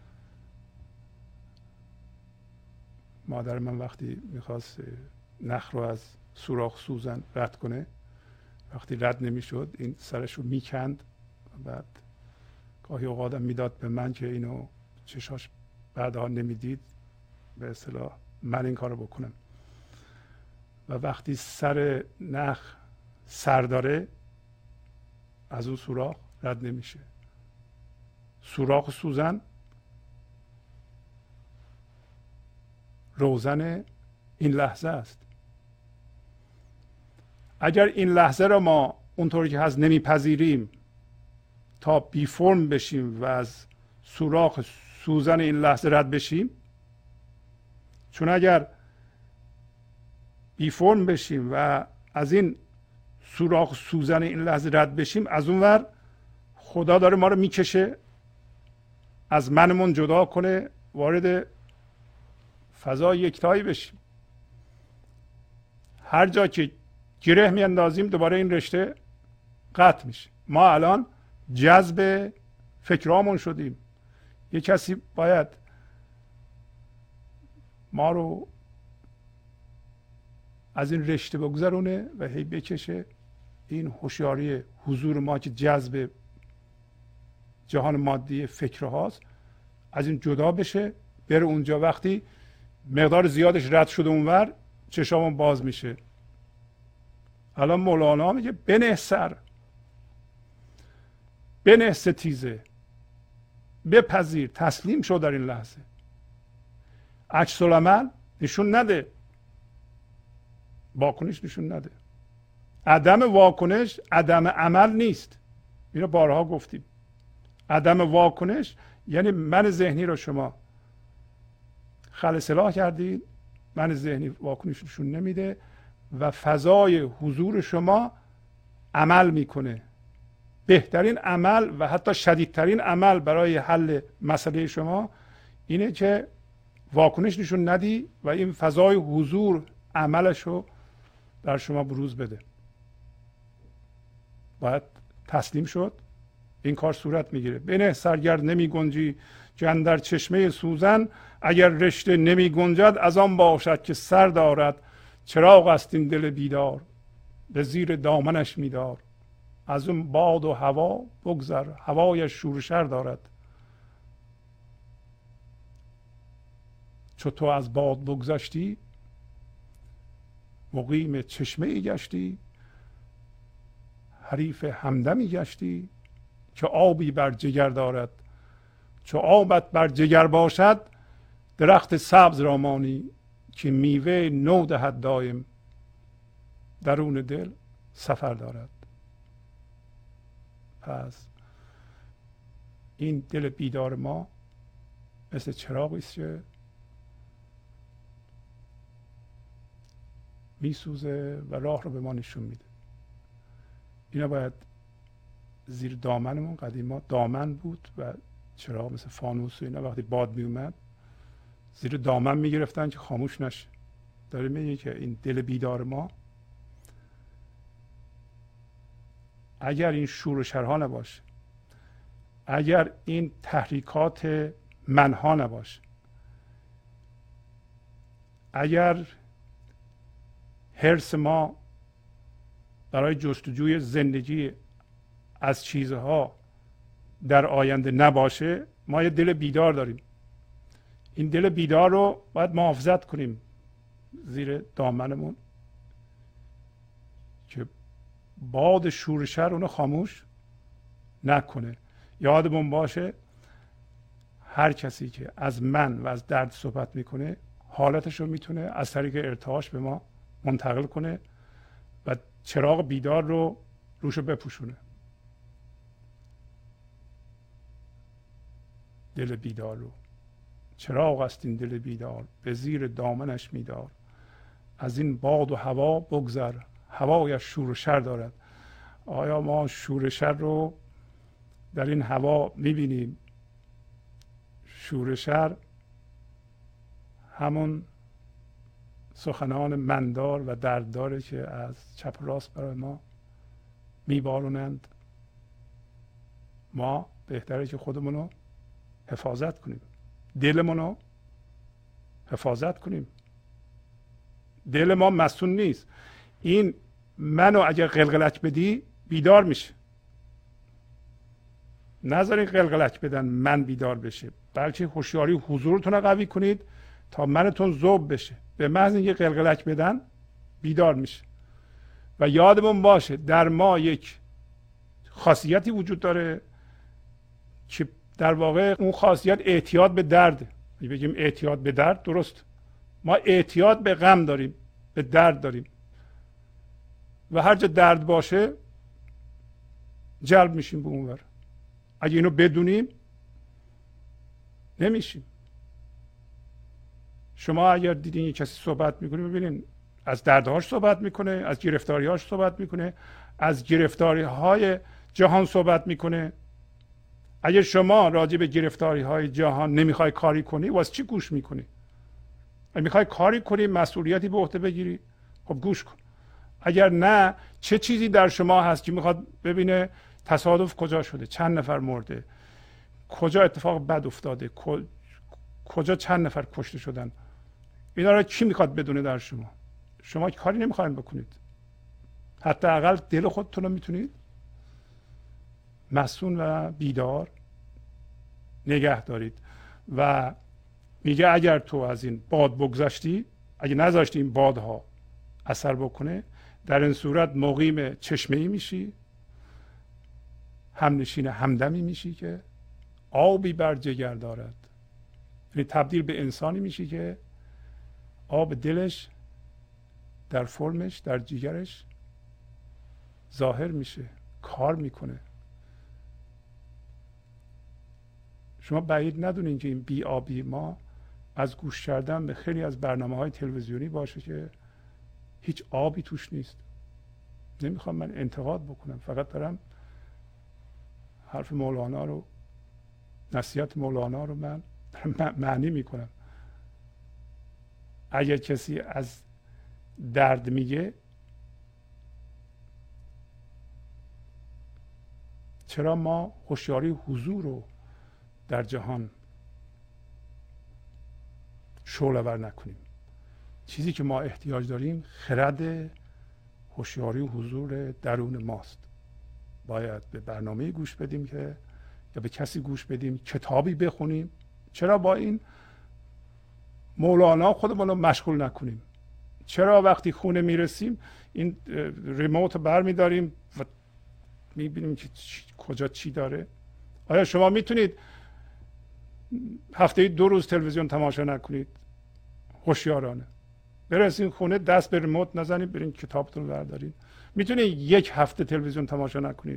مادر من وقتی میخواست نخ رو از سوراخ سوزن رد کنه، وقتی رد نمیشد این سرش رو میکند و بعد گاهی اوقاتم میداد به من که اینو چشاش بعدها نمیدید، به اصطلاح من این کارو بکنم. و وقتی سر نخ سر داره، از اون سوراخ رد نمیشه. سوراخ سوزن روزن این لحظه است. اگر این لحظه را ما اونطوری که هست نمیپذیریم تا بی فرم بشیم و از سوراخ سوزن این لحظه رد بشیم، چون اگر بی فرم بشیم و از این سوراخ سوزن این لحظه رد بشیم، از اون ور خدا داره ما رو میکشه از منمون جدا کنه، وارد فضای یکتایی بشیم. هر جا که گره میاندازیم دوباره این رشته قطع میشه. ما الان جذب فکرامون شدیم. یه کسی باید ما رو از این رشته بگذرونه و هی بکشه. این هوشیاری حضور ما که جذب جهان مادی فکر هاست، از این جدا بشه، بره اونجا. وقتی مقدار زیادش رد شده اونور، چشامون باز میشه. الان مولانا میگه بنه سر، بنه ستیزه، بپذیر، تسلیم شو در این لحظه. عکس العمل نشون نده، واکنش نشون نده. عدم واکنش عدم عمل نیست. اینو بارها گفتیم. عدم واکنش یعنی من ذهنی رو شما خلع سلاح کردید، من ذهنی واکنش نشون نمیده و فضای حضور شما عمل میکنه. بهترین عمل و حتی شدیدترین عمل برای حل مسئله شما اینه که واکنش نشون ندی و این فضای حضور عملش رو در شما بروز بده. باید تسلیم شد، این کار صورت میگیره. بنه سرگرد نمی گنجی جان در چشمه سوزن، اگر رشته نمی گنجد از آن باشد که سر دارد. چراغ است این دل بیدار به زیر دامنش میدار. از اون باد و هوا بگذر هوایش شور و شر دارد. چو تو از باد بگذشتی مقیم چشمه ای گشتی. حریف همدمی گشتی که آبی بر جگر دارد. چو آبت بر جگر باشد درخت سبز را مانی. که میوه نو دهد دایم درون دل سفر دارد. پس این دل بیدار ما مثل چراغی است که میسوزه و راه رو به ما نشون میده. اینا باید زیر دامنمون، قدیما دامن بود و چراغ مثل فانوس و اینا وقتی باد میومد زیر دامن میگرفتن که خاموش نشه. داره میگه که این دل بیدار ما اگر این شور و شرها نباشه، اگر این تحریکات منها نباشه، اگر حرص ما برای جستجوی زندگی از چیزها در آینده نباشه، ما یه دل بیدار داریم. این دل بیدار رو باید محافظت کنیم زیر دامنمون که باد شور شر اونو خاموش نکنه. یادمون باشه هر کسی که از من و از درد صحبت میکنه حالتش رو میتونه از طریق ارتعاش به ما منتقل کنه و چراغ بیدار رو روشو بپوشونه. دل بیدار رو چراغ است این دل بیدار به زیر دامنش میدار. از این باد و هوا بگذر هوایش شور و شر دارد. آیا ما شور و شر رو در این هوا میبینیم؟ شور و شر همون سخنان مندار و دردداره که از چپ و راست برای ما میبارونند. ما بهتره که خودمون رو حفاظت کنیم، دلمون رو حفاظت کنیم. دل ما مسئول نیست. این منو اگر قلقلک بدی بیدار میشه. نذارین قلقلک بدن من بیدار بشه، بلکه هوشیاری حضورتون رو قوی کنید تا منتون ذوب بشه. به محض اینکه قلقلک بدن بیدار میشه. و یادمون باشه در ما یک خاصیتی وجود داره که در واقع اون خاصیت اعتیاد به درد. بگیم اعتیاد به درد، درست، ما اعتیاد به غم داریم، به درد داریم و هر جا درد باشه جلب میشیم به اونور. اگه اینو بدونیم نمیشیم. شما اگر دیدین یک کسی صحبت میکنه ببینین از دردهاش صحبت میکنه، از گرفتاریهاش صحبت میکنه، از گرفتاریهای جهان صحبت میکنه. اگر شما راجع به گرفتاریهای جهان نمیخوای کاری کنی واسه چی گوش میکنی؟ اگه میخوای کاری کنی، مسئولیتی به عهده بگیری، خب گوش کن. اگر نه، چه چیزی در شما هست که میخواد ببینه تصادف کجا شده، چند نفر مرده، کجا اتفاق بد افتاده، کجا چند نفر کشته شدن، اینا رو کی میخواد بدونه در شما؟ شما کاری نمیخواین بکنید. حتی اقل دل خودتون رو میتونید مسئول و بیدار نگه دارید. و میگه اگر تو از این باد بگذشتی، اگه نذاشتی این بادها اثر بکنه، در این صورت مقیم چشمه ای میشی، همنشین همدمی میشی که آبی بر جگر دارد. یعنی تبدیل به انسانی میشی که آب دلش در فرمش، در جگرش ظاهر میشه، کار میکنه. شما بعید ندونین که این بی آبی ما از گوش کردن به خیلی از برنامه های تلویزیونی باشه که هیچ آبی توش نیست. نمیخوام من انتقاد بکنم، فقط دارم حرف مولانا رو، نصیحت مولانا رو من معنی میکنم. اگر کسی از درد میگه، چرا ما هوشیاری حضور رو در جهان شعله‌ور نکنیم؟ چیزی که ما احتیاج داریم خرد هوشیاری و حضور درون ماست. باید به برنامه گوش بدیم که یا به کسی گوش بدیم، کتابی بخونیم. چرا با این مولانا خودمون رو مشغول نکنیم؟ چرا وقتی خونه میرسیم این ریموت رو بر میداریم و میبینیم که چی، کجا چی داره؟ آیا شما میتونید هفته دو روز تلویزیون تماشا نکنید؟ هوشیارانه برسین خونه، دست به ریموت نزنید، برین کتابتون رو بردارید. میتونید یک هفته تلویزیون تماشا نکنید؟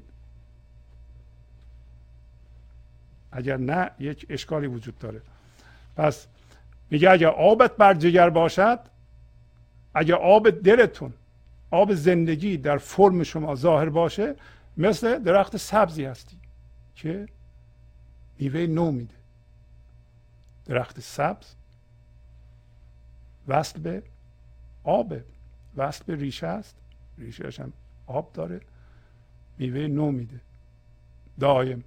اگر نه، یک اشکالی وجود داره. پس میگه اگر آبت بر جگر باشد، اگر آب دلتون، آب زندگی در فرم شما ظاهر باشه، مثل درخت سبزی هستی که میوه نو میده. درخت سبز وصل به آب، وصل به ریشه است، ریشهش هم آب داره، میوه نو میده دائم،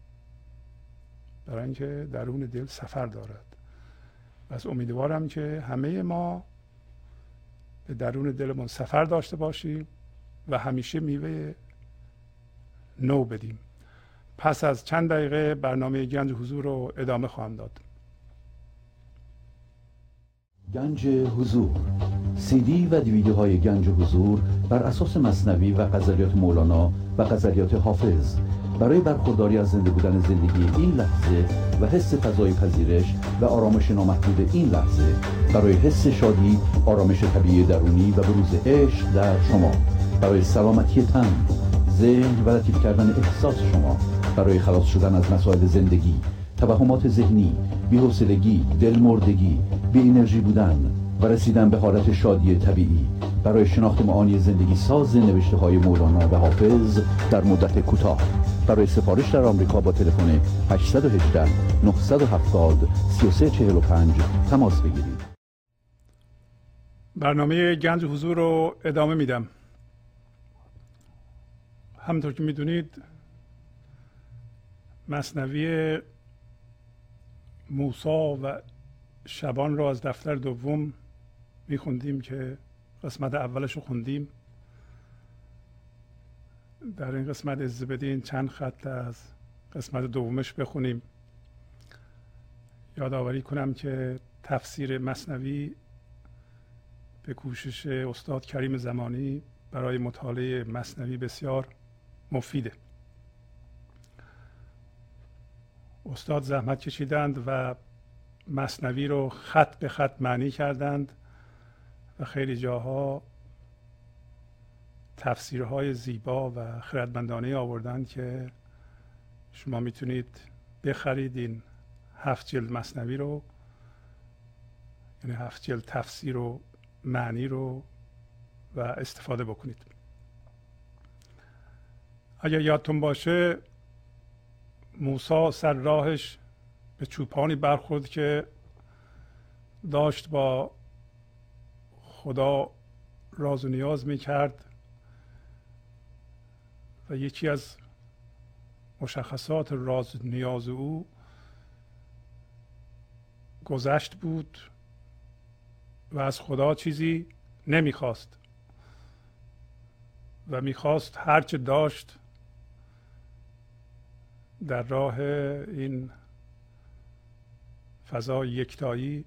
برای اینکه درون دل سفر دارد. پس امیدوارم که همه ما به درون دلمون سفر داشته باشیم و همیشه میوه نو بدیم. پس از چند دقیقه برنامه گنج حضور رو ادامه خواهم داد. گنج حضور، سی دی و دیویدیو های گنج حضور بر اساس مثنوی و غزلیات مولانا و غزلیات حافظ، برای برخورداری از زنده بودن زندگی این لحظه و حس فضای پذیرش و آرامش نامحدود این لحظه، برای حس شادی، آرامش طبیعی درونی و بروز عشق در شما، برای سلامتی تن، ذهن و لطیف کردن احساس شما، برای خلاص شدن از مسائل زندگی، توهمات ذهنی، بی‌حوصلگی، دلمردگی، بی انرژی بودن و رسیدن به حالت شادی طبیعی، برای شناخت معانی زندگی ساز نوشته های مولانا و حافظ در مدت کوتاه. برای سفارش در آمریکا با تلفن هشت یک هشت نه هفت صفر سه سه چهار پنج تماس بگیرید. برنامه گنج حضور رو ادامه میدم. همونطور که میدونید مثنوی موسی و شبان رو از دفتر دوم میخوندیم که قسمت اولش رو خوندیم. در این قسمت اجازه بدین چند خط از قسمت دومش بخونیم. یادآوری کنم که تفسیر مثنوی به کوشش استاد کریم زمانی برای مطالعه مثنوی بسیار مفیده. استاد زحمت کشیدند و مثنوی رو خط به خط معنی کردند و خیلی جاها تفسیرهای زیبا و خردمندانه آوردند که شما میتونید بخرید این هفت جلد مثنوی رو، یعنی هفت جلد تفسیر و معنی رو و استفاده بکنید. اگر یادتون باشه موسی سر راهش به چوپانی برخورد که داشت با خدا راز و نیاز میکرد و یکی از مشخصات راز و نیاز او گذشت بود و از خدا چیزی نمیخواست و میخواست هرچه داشت در راه این فضای یکتایی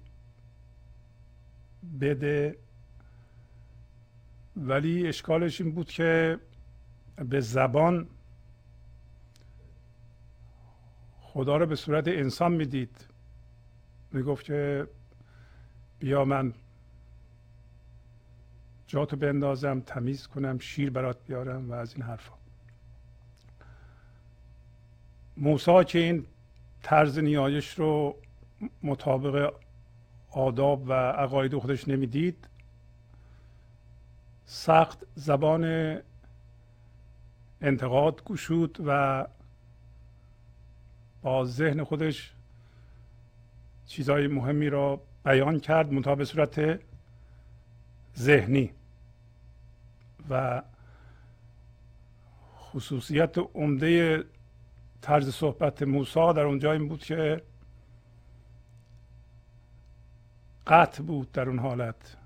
بده، ولی اشکالش این بود که به زبان خدا رو به صورت انسان میدید. میگفت که بیا من جاتو بندازم، تمیز کنم، شیر برات بیارم و از این حرفا. موسی که این طرز نیایش رو مطابق آداب و عقاید خودش نمیدید، سخت زبان انتقاد گشود و با ذهن خودش چیزهای مهمی را بیان کرد، منتها به صورت ذهنی. و خصوصیت عمده طرز صحبت موسی در اونجا این بود که قطع بود در اون حالت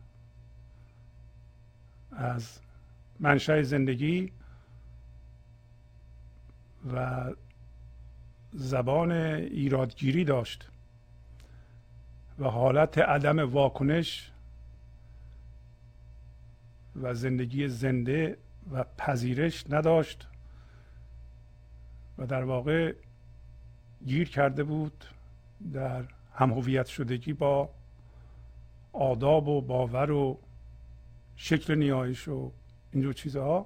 از منشأ زندگی و زبان ایرادگیری داشت و حالت عدم واکنش و زندگی زنده و پذیرش نداشت و در واقع گیر کرده بود در هم‌هویت شدگی با آداب و باور و شکل نیایش و اینجور چیزها.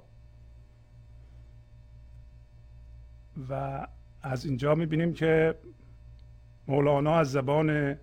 و از اینجا میبینیم که مولانا از زبان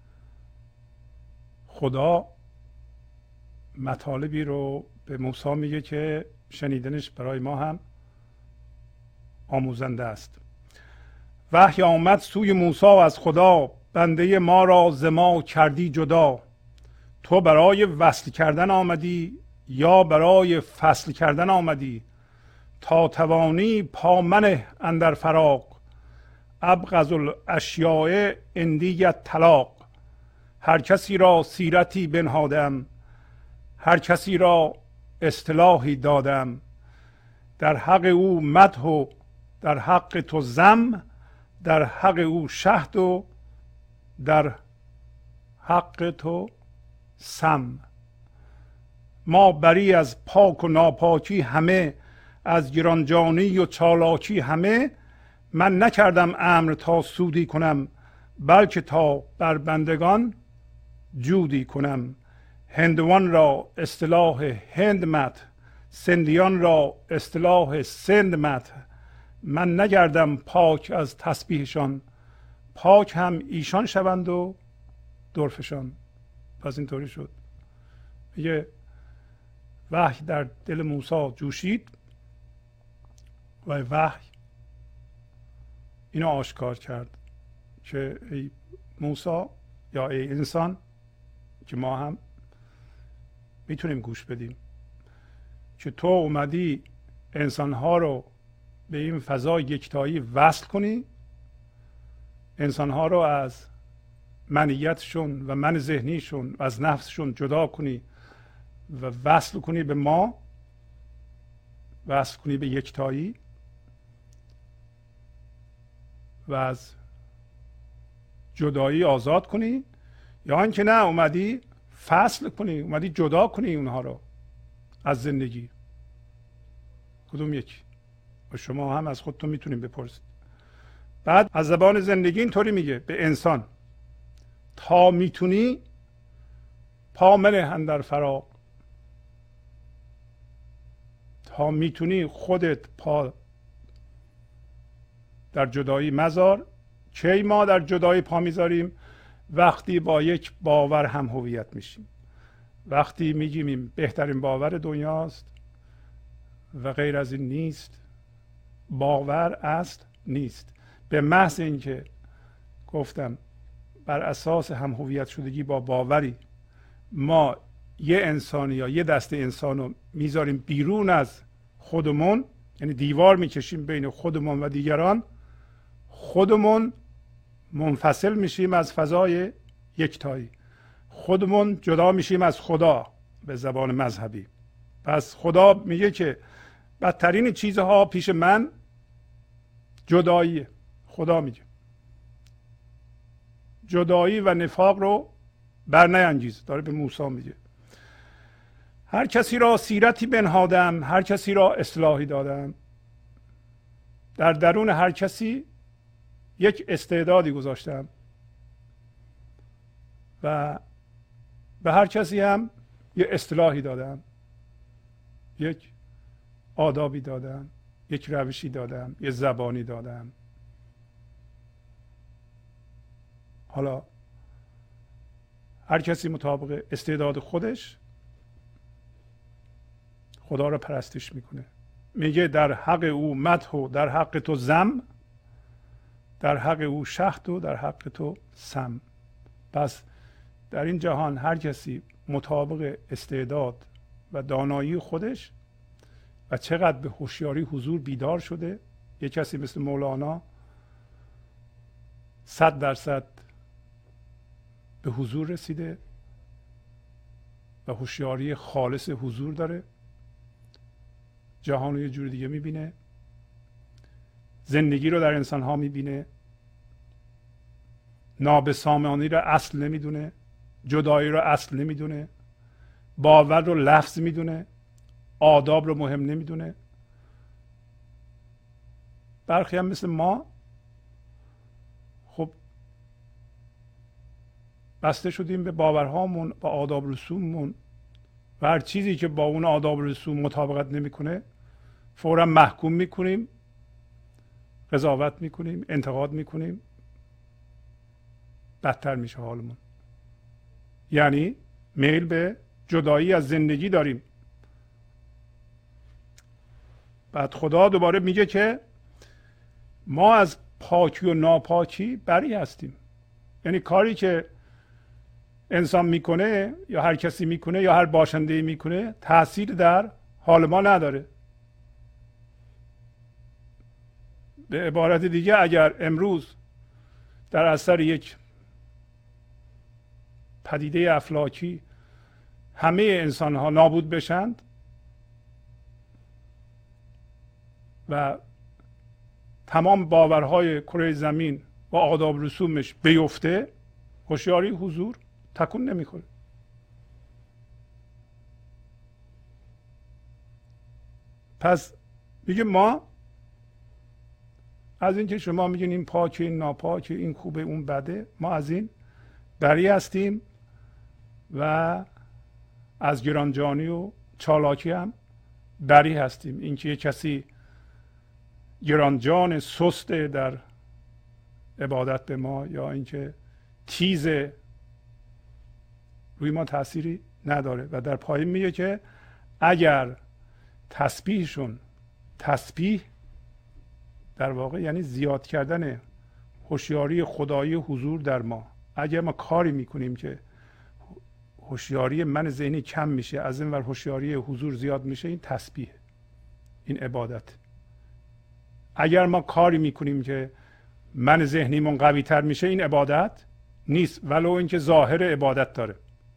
خدا مطالبی رو به موسی میگه که شنیدنش برای ما هم آموزنده است. وحی آمد سوی موسی از خدا، بنده ما را ز ما کردی جدا. تو برای وصل کردن آمدی یا برای فصل کردن آمدی؟ تا توانی پا منه اندر فراق، ابغض الاشیاء عندی طلاق. هر کسی را سیرتی بنهادم، هر کسی را اصطلاحی دادم. در حق او مدح و در حق تو ذم، در حق او شهد و در حق تو سم. ما بری از پاک و ناپاکی همه، از گرانجانی و چالاکی همه. من نکردم امر تا سودی کنم، بلکه تا بر بندگان جودی کنم. هندوان را اصطلاح هند مدح، سندیان را اصطلاح سند مدح. من نگردم پاک از تسبیحشان، پاک هم ایشان شوند و درفشان. پس اینطوری شد. میگه وحی در دل موسی جوشید و وحی اینو آشکار کرد که ای موسی یا ای انسان، که ما هم میتونیم گوش بدیم، که تو اومدی انسانها رو به این فضای یکتایی وصل کنی، انسانها رو از منیتشون و من ذهنیشون و از نفسشون جدا کنی و وصل کنی به ما، وصل کنی به یکتایی و از جدایی آزاد کنی، یا اینکه نه اومدی فصل کنی، اومدی جدا کنی اونها رو از زندگی. کدوم یکی؟ و شما هم از خودتون میتونید بپرسید. بعد از زبان زندگی اینطوری میگه به انسان: تا میتونی پا منه اندر فراق. تا میتونی خودت پا در جدایی مذار. کی ما در جدایی پا میذاریم؟ وقتی با یک باور هم هویت میشیم، وقتی میگیم این بهترین باور دنیاست و غیر از این نیست، باور است نیست. به محض اینکه گفتم بر اساس هم هویت شدگی با باوری ما یه انسانی یا یه دسته انسان رو میذاریم بیرون از خودمون، یعنی دیوار میکشیم بین خودمون و دیگران، خودمون منفصل میشیم از فضای یکتایی، خودمون جدا میشیم از خدا به زبان مذهبی. پس خدا میگه که بدترین چیزها پیش من جداییه. خدا میگه جدایی و نفاق رو بر نیانگیز. داره به موسی میگه هر کسی را سیرتی بنهادم، هر کسی را اصلاحی دادم. در درون هر کسی یک استعدادی گذاشتم و به هر کسی هم یک اصلاحی دادم، یک آدابی دادم، یک روشی دادم، یک زبانی دادم. حالا هر کسی مطابق استعداد خودش خدا را پرستش میکنه. میگه در حق او مدح و در حق تو ذم، در حق او شهد و در حق تو سم. پس در این جهان هر کسی مطابق استعداد و دانایی خودش و چقدر به هوشیاری حضور بیدار شده، یک کسی مثل مولانا صد درصد به حضور رسیده و هوشیاری خالص حضور داره، جهان رو یه جور دیگه میبینه، زندگی رو در انسان ها میبینه، نابسامانی رو اصل نمیدونه، جدایی رو اصل نمیدونه، باور رو لفظ میدونه، آداب رو مهم نمیدونه. برخی هم مثل ما خب بسته شدیم به باورهامون، با آداب رسوممون و هر چیزی که با اون آداب رسوم مطابقت نمیکنه فورا محکوم میکنیم، قضاوت میکنیم، انتقاد میکنیم، بدتر میشه حالمون. یعنی میل به جدایی از زندگی داریم. بعد خدا دوباره میگه که ما از پاکی و ناپاکی بری هستیم. یعنی کاری که انسان میکنه یا هر کسی میکنه یا هر باشنده‌ای میکنه تأثیر در حال ما نداره. به عبارت دیگه اگر امروز در اثر یک پدیده افلاکی همه انسان ها نابود بشند و تمام باورهای کره زمین و آداب رسومش بیفته، هوشیاری حضور تکون نمیخوره. پس میگه ما از اینکه شما میگین این پاکه این ناپاکه، این خوبه اون بده، ما از این بری هستیم و از گرانجانی و چالاکی هم بری هستیم. اینکه یک کسی گرانجان سست در عبادت به ما یا اینکه تیز روی ما تأثیری نداره. و در پایین میگه که اگر تسبیحشون، تسبیح در واقع یعنی زیاد کردن هوشیاری خدایی حضور در ما، اگر ما کاری میکنیم که هوشیاری من ذهنی کم میشه، از این ور هوشیاری حضور زیاد میشه، این تسبیح، این عبادت. اگر ما کاری میکنیم که من ذهنیمون قوی تر میشه، این عبادت نیست، ولو اینکه ظاهر عبادت داره.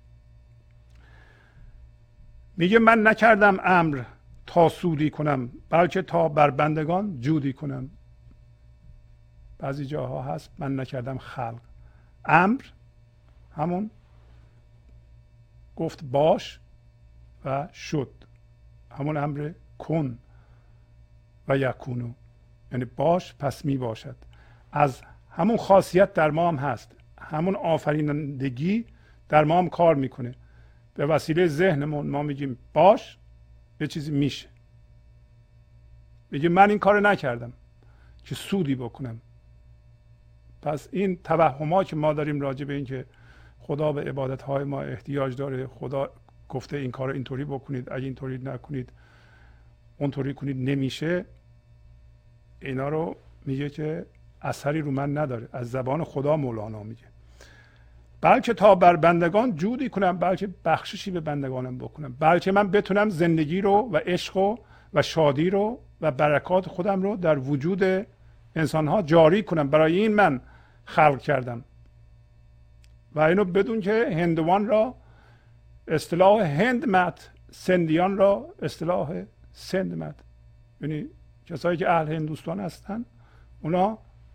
میگه من نکردم امر تا سودی کنم، بلکه تا بر بندگان جودی کنم. بعضی جاها هست من نکردم خلق. امر همون گفت باش و شد، همون امر کن و یکونو، یعنی باش پس می باشد. از همون خاصیت در ما هم هست، همون آفرینندگی در ما هم کار میکنه. به وسیله ذهنمون ما میگیم باش، یه چیزی میشه. میگه من این کار نکردم که سودی بکنم. پس این توهمات که ما داریم راجع به این که خدا به عبادت های ما احتیاج داره، خدا گفته این کار اینطوری بکنید، اگه اینطوری نکنید اونطوری کنید نمیشه، اینا رو میگه که اثری رو من نداره. از زبان خدا مولانا میگه بلکه تا بر بندگان جودی کنم، بلکه بخششی به بندگانم بکنم، بلکه من بتونم زندگی رو و عشق و, و شادی رو و برکات خودم رو در وجود انسان ها جاری کنم. برای این من خلق کردم. و اینو بدون که هندوان را اصطلاح هندمت، سندیان را اصطلاح سندمت، یعنی کسایی که اهل هندوستان هستن اونا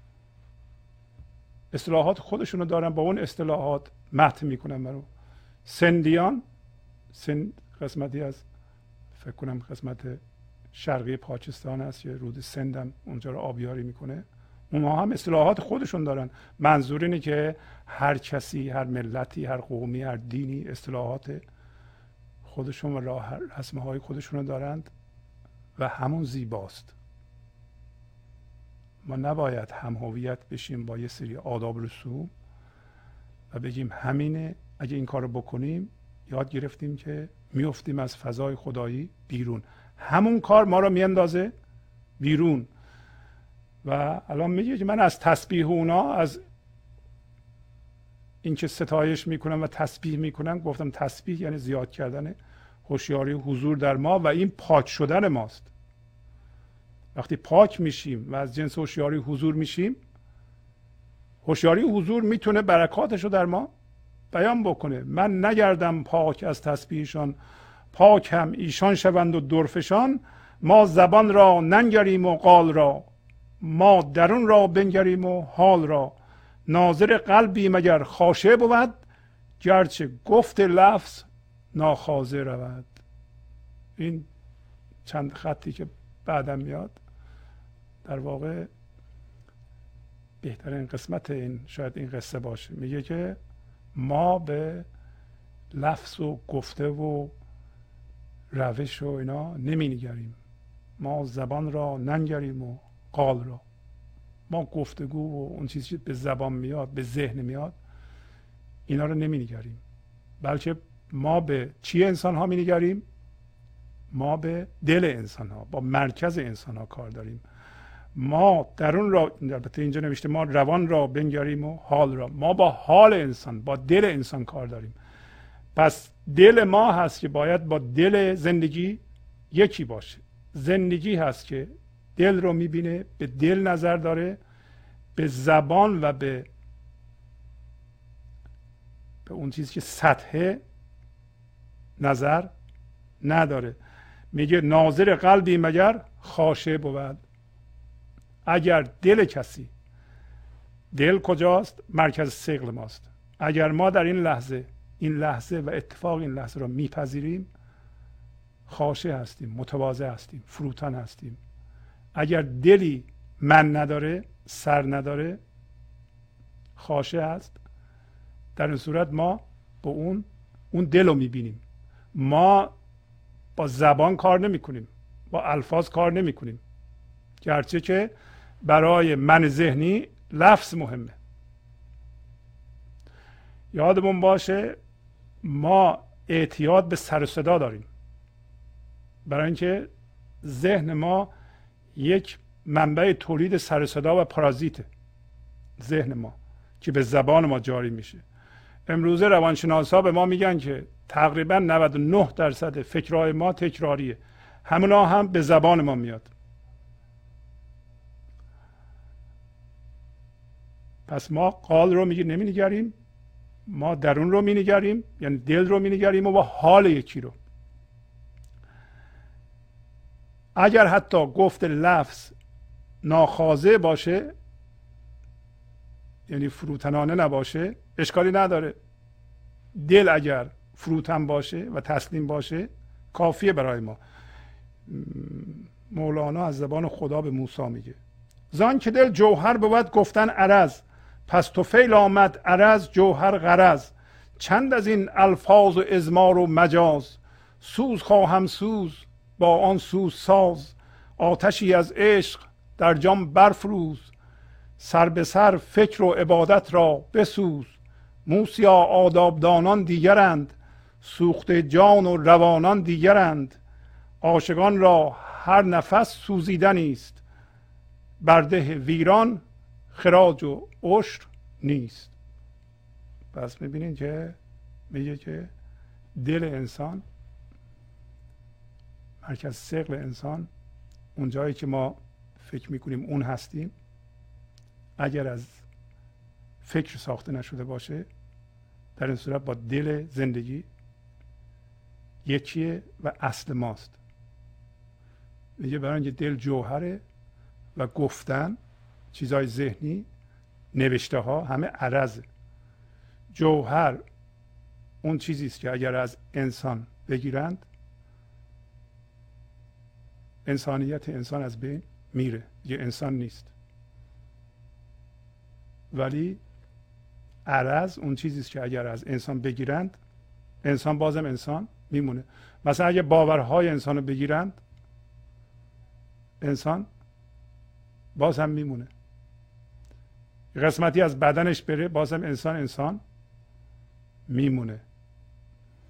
اصطلاحات خودشونو دارن، با اون اصطلاحات مت میکنن برو. سندیان، سند قسمتی از فکر کنم قسمت شرقی پاکستان است، یه رود سندم اونجا رو آبیاری میکنه. اونها هم اصطلاحات خودشون دارن. منظور اینه که هر کسی، هر ملتی، هر قومی، هر دینی اصطلاحات خودشون و راه رسمه های خودشون رو دارند و همون زیباست. ما نباید هم هویت بشیم با یه سری آداب رسوم و بگیم همینه، اگه این کارو بکنیم یاد گرفتیم که میافتیم از فضای خدایی بیرون. همون کار ما رو میاندازه بیرون و الان میگه که من از تسبیح اونا، از اینکه ستایش میکنم و تسبیح میکنم، گفتم تسبیح یعنی زیاد کردن هوشیاری حضور در ما و این پاک شدن ماست. وقتی پاک میشیم و از جنس هوشیاری حضور میشیم، هوشیاری حضور میتونه برکاتش رو در ما بیان بکنه. من نگردم پاک از تسبیحشان، پاک هم ایشان شوند و درفشان. ما زبان را ننگریم و قال را، ما درون را بنگریم و حال را. ناظر قلبی مگر خاشع بود، گرچه گفت لفظ ناخوازه رود. این چند خطی که بعدم میاد در واقع بهترین قسمت این شاید این قصه باشه. میگه که ما به لفظ و گفته و روش و اینا نمی نگریم. ما زبان را ننگریم و قال را. ما گفتگو و اون چیزی که به زبان میاد، به ذهن میاد، اینا رو نمی نگریم. بلکه ما به چی انسان ها می نگریم؟ ما به دل انسان ها، با مرکز انسان ها کار داریم. ما درون را، البته اینجا نوشته ما روان را بنگریم و حال را. ما با حال انسان، با دل انسان کار داریم. پس دل ما هست که باید با دل زندگی یکی باشه. زندگی هست که دل رو میبینه، به دل نظر داره، به زبان و به به اون چیزی که سطح نظر نداره. میگه ناظر قلبی مگر خاشع بود. اگر دل کسی، دل کجاست؟ مرکز ثقل ماست. اگر ما در این لحظه این لحظه و اتفاق این لحظه رو میپذیریم، خاشع هستیم، متواضع هستیم، فروتن هستیم. اگر دلی من نداره، سر نداره، خاشع هست، در این صورت ما با اون اون دل رو میبینیم. ما با زبان کار نمی کنیم، با الفاظ کار نمی کنیم، گرچه که برای من ذهنی لفظ مهمه. یادمون باشه ما اعتیاد به سر و صدا داریم، برای اینکه ذهن ما یک منبع تولید سر و صدا و پارازیته. ذهن ما که به زبان ما جاری میشه. امروزه روانشناسا به ما میگن که تقریبا نود و نه درصد فکرهای ما تکراریه، همونا هم به زبان ما میاد. پس ما قال رو میگه نمی نگریم، ما درون رو می نگریم، یعنی دل رو می نگریم و با حال یکی رو. اگر حتی گفت لفظ ناخوازه باشه، یعنی فروتنانه نباشه، اشکالی نداره. دل اگر فروتن باشه و تسلیم باشه کافیه برای ما. مولانا از زبان خدا به موسی میگه زان که دل جوهر بود گفتن عرض، پس تو فیل آمد عرض جوهر غرض. چند از این الفاظ و ازمار و مجاز، سوز خواهم سوز با آن سوز ساز. آتشی از عشق در جام برفروز، سر به سر فکر و عبادت را بسوز. موسیا آدابدانان دیگرند، سوخته جان و روانان دیگرند. عاشقان را هر نفس سوزیدنی است، برده ویران خراج و عشر نیست. پس میبینید که میگه که دل انسان، مرکز ثقل انسان، اون جایی که ما فکر میکنیم اون هستیم، اگر از فکر ساخته نشده باشه، در این صورت با دل زندگی یکیه و اصل ماست. میگه برای اینکه دل جوهره و گفتن چیزای ذهنی، نوشته ها همه عرضه. جوهر اون چیزی است که اگر از انسان بگیرند، انسانیت انسان از بین میره، یه انسان نیست. ولی عرض اون چیزی است که اگر از انسان بگیرند، انسان بازم انسان میمونه. مثلا اگه باورهای انسان رو بگیرند، انسان باز هم میمونه. قسمتی از بدنش بره، باز هم انسان انسان میمونه.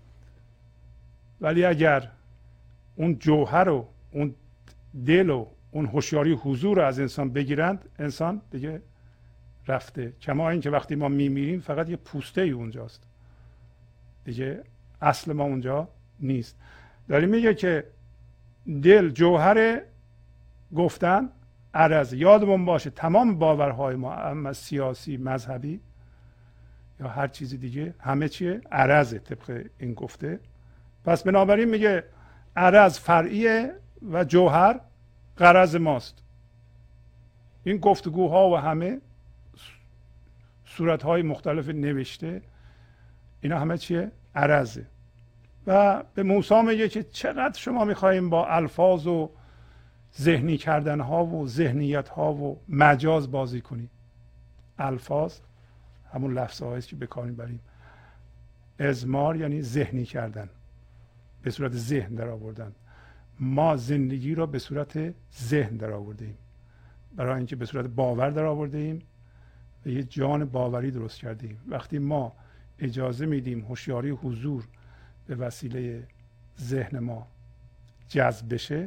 ولی اگر اون جوهر و اون دل و اون هوشیاری حضور رو از انسان بگیرند، انسان دیگه رفته. کما اینکه وقتی ما میمیریم فقط یه پوسته ای اونجاست، دیگه اصل ما اونجا نیست. داریم میگه که دل جوهر گفتن عرض. یادمون باشه تمام باورهای ما، اما سیاسی، مذهبی یا هر چیز دیگه، همه چیه؟ عرضه طبق این گفته. پس بنابراین میگه عرض فرعیه و جوهر غرض ماست. این گفتگوها و همه صورتهای مختلف نوشته، اینا همه چیه؟ عرضه. و به موسی میگه که چقدر شما میخوایم با الفاظ و ذهنی کردن ها و ذهنیت ها و مجاز بازی کنیم. الفاظ همون لفظ هایی که به کار میبریم. ازمار یعنی ذهنی کردن، به صورت ذهن در آوردن. ما زندگی رو به صورت ذهن در آوردیم، برای اینکه به صورت باور در آوردیم و یه جان باوری درست کردیم. وقتی ما اجازه میدیم هوشیاری حضور به وسیله ذهن ما جذب بشه،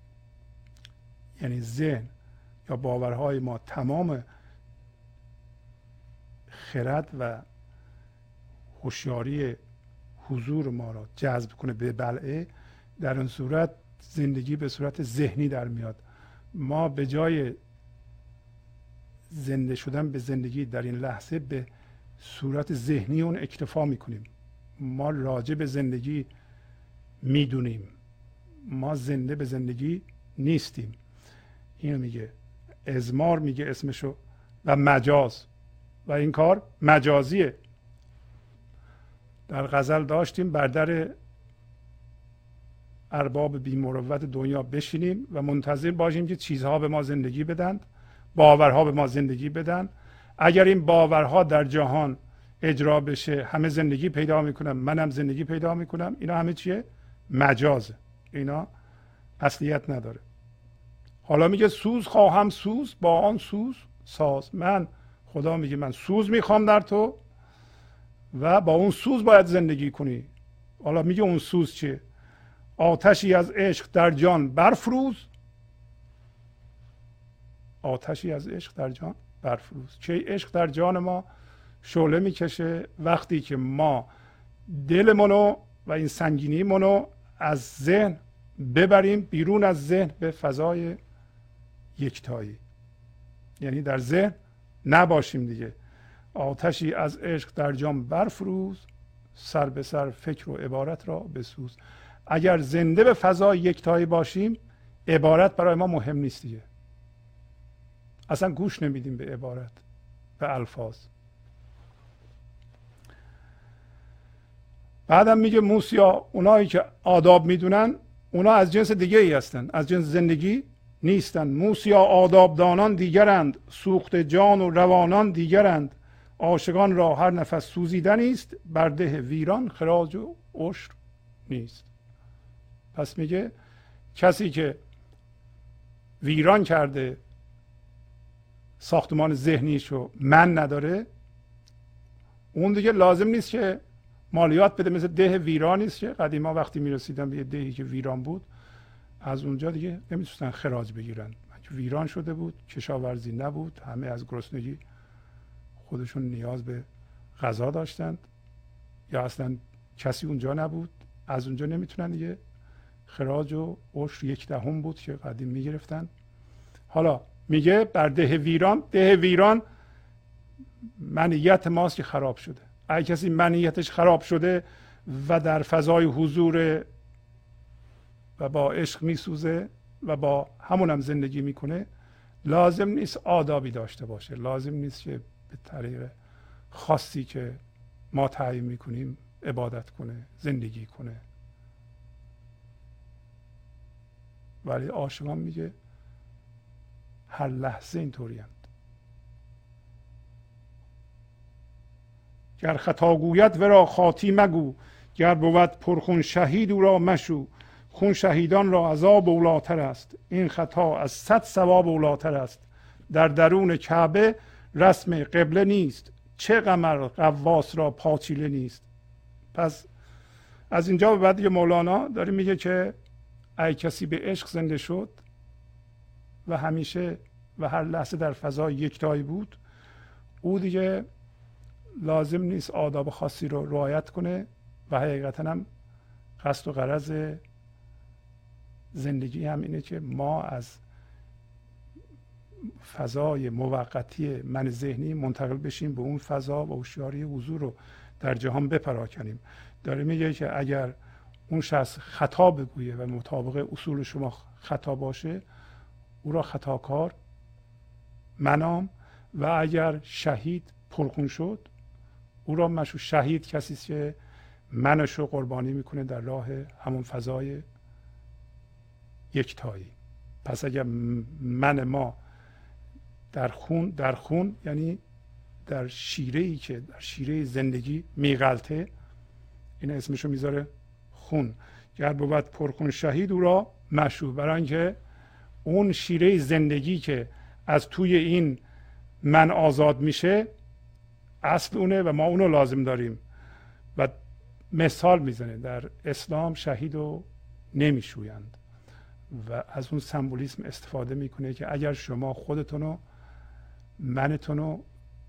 یعنی ذهن یا باورهای ما تمام خرد و هوشیاری حضور ما را جذب کنه به بلعه، در اون صورت زندگی به صورت ذهنی در میاد. ما به جای زنده شدن به زندگی در این لحظه به صورت ذهنی اون اکتفا میکنیم. ما راجع به زندگی میدونیم، ما زنده به زندگی نیستیم. اینو میگه ازمار، میگه اسمشو، و مجاز. و این کار مجازیه. در غزل داشتیم بر در ارباب بی‌مروت دنیا بشینیم و منتظر باشیم که چیزها به ما زندگی بدن، باورها به ما زندگی بدن. اگر این باورها در جهان اجرا بشه همه زندگی پیدا میکنم، منم زندگی پیدا میکنم. اینا همه چیه؟ مجازه. اینا اصلیت نداره. حالا میگه سوز خواهم سوز با آن سوز ساز. من، خدا میگه من سوز میخوام در تو و با اون سوز باید زندگی کنی. حالا میگه اون سوز چیه؟ آتشی از عشق در جان برفروز. آتشی از عشق در جان برفروز. چه عشق در جان ما شعله میکشه وقتی که ما دلمونو و این سنگینی منو از ذهن ببریم بیرون از ذهن به فضای یکتایی، یعنی در ذهن نباشیم دیگه. آتشی از عشق در جان برفروز، سر به سر فکر و عبارت را بسوز. اگر زنده به فضای یکتایی باشیم عبارت برای ما مهم نیست دیگه، اصلا گوش نمیدیم به عبارت، به الفاظ. بعدم میگه موسیا، اونایی که آداب میدونن اونا از جنس دیگه ای هستن، از جنس زندگی نیستن. موسیا آداب دانان دیگرند، سوخت جان و روانان دیگرند. عاشقان را هر نفس سوزیدنی است، بر ده ویران خراج و عشر نیست. پس میگه کسی که ویران کرده ساختمان ذهنیشو، من نداره، اون دیگه لازم نیست که مالیات بده. مثل ده ویرانی است که قدیما وقتی میرسیدن به یه دهی که ویران بود، از اونجا دیگه نمیتونستن خراج بگیرن، ویران شده بود، کشاورزی نبود، همه از گرسنگی خودشون نیاز به غذا داشتند یا اصلا کسی اونجا نبود، از اونجا نمیتونن دیگه خراج و عشر یک دهم بود که قدیم میگرفتن. حالا میگه بر ده ویران، ده ویران منیت ماست که خراب شده. اگه کسی منیتش خراب شده و در فضای حضور و با عشق میسوزه و با همونم زندگی میکنه، لازم نیست آدابی داشته باشه، لازم نیست که به طریق خاصی که ما تعیین میکنیم عبادت کنه، زندگی کنه. ولی عاشقان میگه هر لحظه اینطوری هست. گر خطا گوید ورا خاطی مگو، گر بود پرخون شهید او را مشو. خون شهیدان را عذاب اولاتر است، این خطا از صد ثواب اولاتر است. در درون کعبه رسم قبله نیست، چه قمر غواص را پاچیله نیست. پس از اینجا به بعد مولانا داره میگه که ای کسی به عشق زنده شد و همیشه و هر لحظه در فضای یکتایی بود، او دیگه لازم نیست آداب خاصی رو رعایت کنه و حقیقتا هم قصد و غرض زندگی هم اینه که ما از فضای موقتی من ذهنی منتقل بشیم به اون فضا و هوشیاری حضور رو در جهان بپراکنیم. داره میگه که اگر اون شخص خطا بگویه و مطابق اصول شما خطا باشه، او را خطاکار منام، و اگر شهید پرخون شد، او را مشهور شهید کسی است که منش رو قربانی میکنه در راه همون فضای یکتایی. پس اگر من ما در خون در خون یعنی در شیره ای که در شیره زندگی میغلطه، این اسمشو میذاره خون. گر بود پرخون شهید او را مشهور، برای اینکه اون شیره زندگی که از توی این من آزاد میشه اصل اونه و ما اونو لازم داریم. و مثال میزنه در اسلام شهید رو نمیشویند و از اون سمبولیسم استفاده میکنه که اگر شما خودتونو منتونو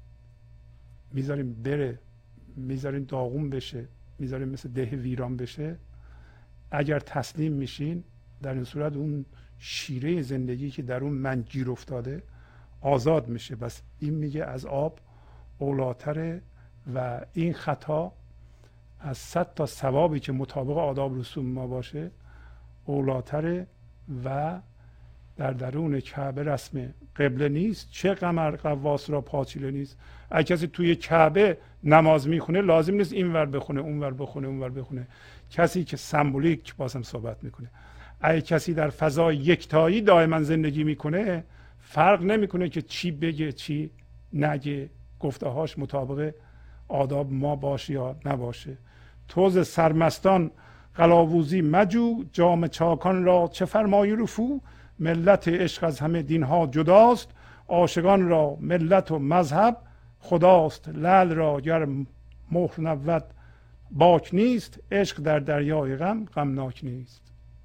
میذاریم بره، میذاریم داغون بشه، میذاریم مثل ده ویران بشه، اگر تسلیم میشین در این صورت اون شیره زندگی که در اون من گیر افتاده آزاد میشه. بس این میگه از آب اولاتره و این خطا از صد تا ثوابی که مطابق آداب رسوم ما باشه اولاتره و در درون کعبه رسم قبله نیست. چه قمر قواس را پاچیله نیست. اگه کسی توی کعبه نماز میخونه لازم نیست این ور بخونه اون ور بخونه اون ور بخونه. کسی که سمبولیک بازم صحبت میکنه، اگه کسی در فضای یکتایی دائما زندگی میکنه فرق نمیکنه که چی بگه چی نگه، گفته‌هاش مطابق آداب ما باشه یا نباشه. توز سرمستان قلاووزی مجو، جام چاکان را چه فرمایی رفو. ملت عشق از همه دینها جداست، عاشقان را ملت و مذهب خداست. لعل را گر مهر نبود باک نیست، عشق در دریای غم غمناک نیست.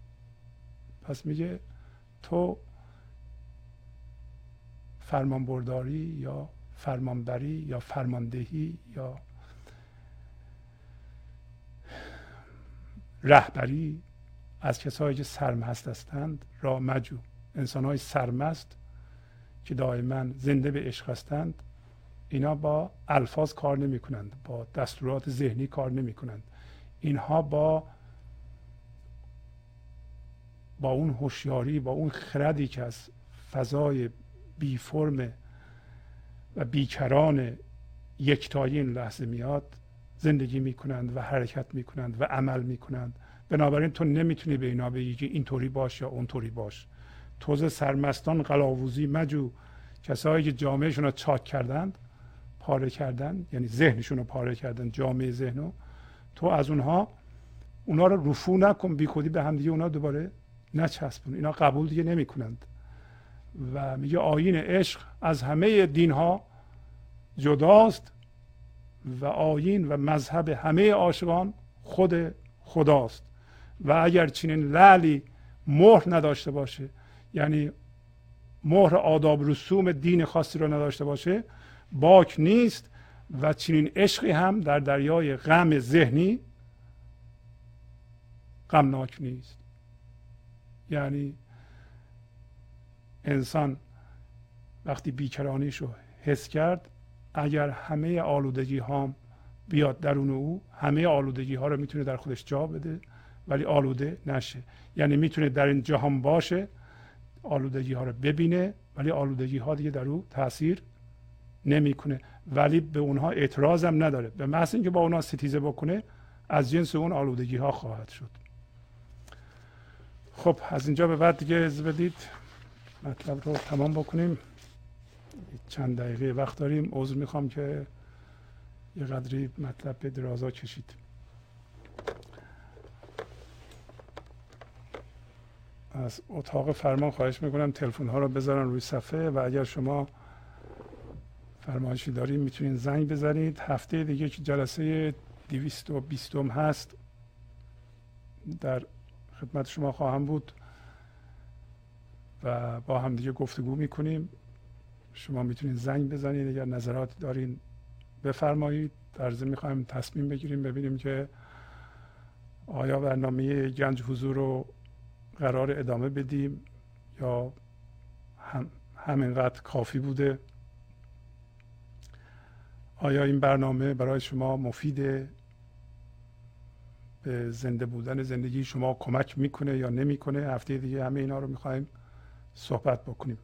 پس میگه تو فرمانبرداری یا فرمانبری یا فرماندهی یا رهبری از کسایی که سرمست هستند را مجو. انسان‌های سرمست که دائما زنده به عشق هستند اینا با الفاظ کار نمی کنند، با دستورات ذهنی کار نمی کنند. اینها با با اون هوشیاری، با اون خردی که از فضای بی فرم و بیکران یکتایی این لحظه میاد زندگی میکنند و حرکت میکنند و عمل میکنند. بنابراین تو نمیتونی به اینا بگی که اینطوری باش یا اونطوری باش. توز سرمستان قلاووزی مجو، کسایی که جامعهشون رو چاک کردند، پاره کردن، یعنی ذهنشون رو پاره کردن، جامعه ذهنو، تو از اونها اونا رو رفو نکن، بی خودی به هم دیگه اونا دوباره نچسبون. اینا قبول دیگه نمیکنند. و میگه آیین عشق از همه دینها جداست و آیین و مذهب همه عاشقان خود خداست. و اگر چنین لعلی مهر نداشته باشه، یعنی مهر آداب رسوم دین خاصی رو نداشته باشه، باک نیست و چنین عشقی هم در دریای غم ذهنی غمناک نیست. یعنی انسان وقتی بیکرانیش رو حس کرد، اگر همه آلودگی ها بیاد درون او، همه آلودگی ها رو میتونه در خودش جا بده ولی آلوده نشه. یعنی میتونه در این جهان باشه، آلودگی ها رو ببینه ولی آلودگی ها دیگه در او تاثیر نمیکنه، ولی به اونها اعتراض هم نداره. به محض اینکه با اونها ستیزه بکنه از جنس اون آلودگی ها خواهد شد. خب از اینجا به بعد دیگه اجازه بدید مطلب رو تمام بکنیم. چند دقیقه وقت داریم. عذر میخوام که یه قدری مطلب به درازا کشید. از اتاق فرمان خواهش میکنم تلفن ها رو بذارن روی صفحه و اگر شما فرمایشی دارید میتونید زنگ بزنید. هفته دیگه که جلسه دویست و بیستم هست در خدمت شما خواهم بود و با هم دیگه گفتگو میکنیم. شما میتونید زنگ بزنید اگر نظراتی دارین بفرمایید. در ضمن میخوایم تصمیم بگیریم ببینیم که آیا برنامه گنج حضور رو قرار ادامه بدیم یا هم همینقدر کافی بوده. آیا این برنامه برای شما مفیده، به زنده بودن زندگی شما کمک میکنه یا نمیکنه؟ هفته دیگه همه اینا رو میخوایم صحبت بکنیم.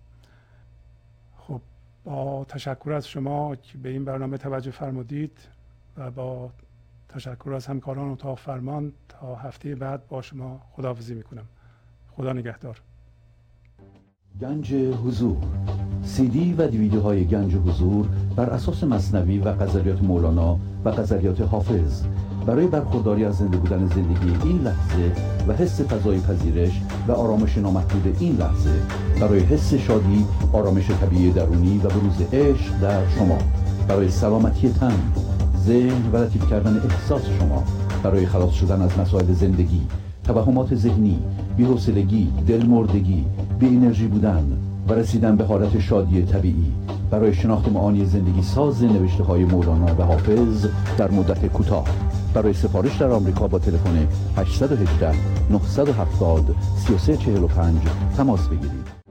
خب با تشکر از شما که به این برنامه توجه فرمودید و با تشکر از همکاران اتاق فرمان تا هفته بعد با شما خداحافظی میکنم. خدا نگهدار. گنج حضور، سی دی و دیویدیوهای گنج حضور بر اساس مثنوی و غزلیات مولانا و غزلیات حافظ برای برخورداری از زنده بودن زندگی این لحظه و حس فضای پذیرش و آرامش نامحدود این لحظه، برای حس شادی، آرامش طبیعی درونی و بروز عشق در شما، برای سلامتی تن، ذهن و لطیف کردن احساس شما، برای خلاص شدن از مسائل زندگی، توهمات ذهنی، بی‌حوصلگی، دلمردگی، بی انرژی بودن و رسیدن به حالت شادی طبیعی، برای شناخت معانی زندگی ساز نوشته های مولانا و حافظ در مدت کوتاه. برای سفارش در آمریکا با تلفن هشت یک هشت نه هفت صفر سه سه چهار پنج تماس بگیرید.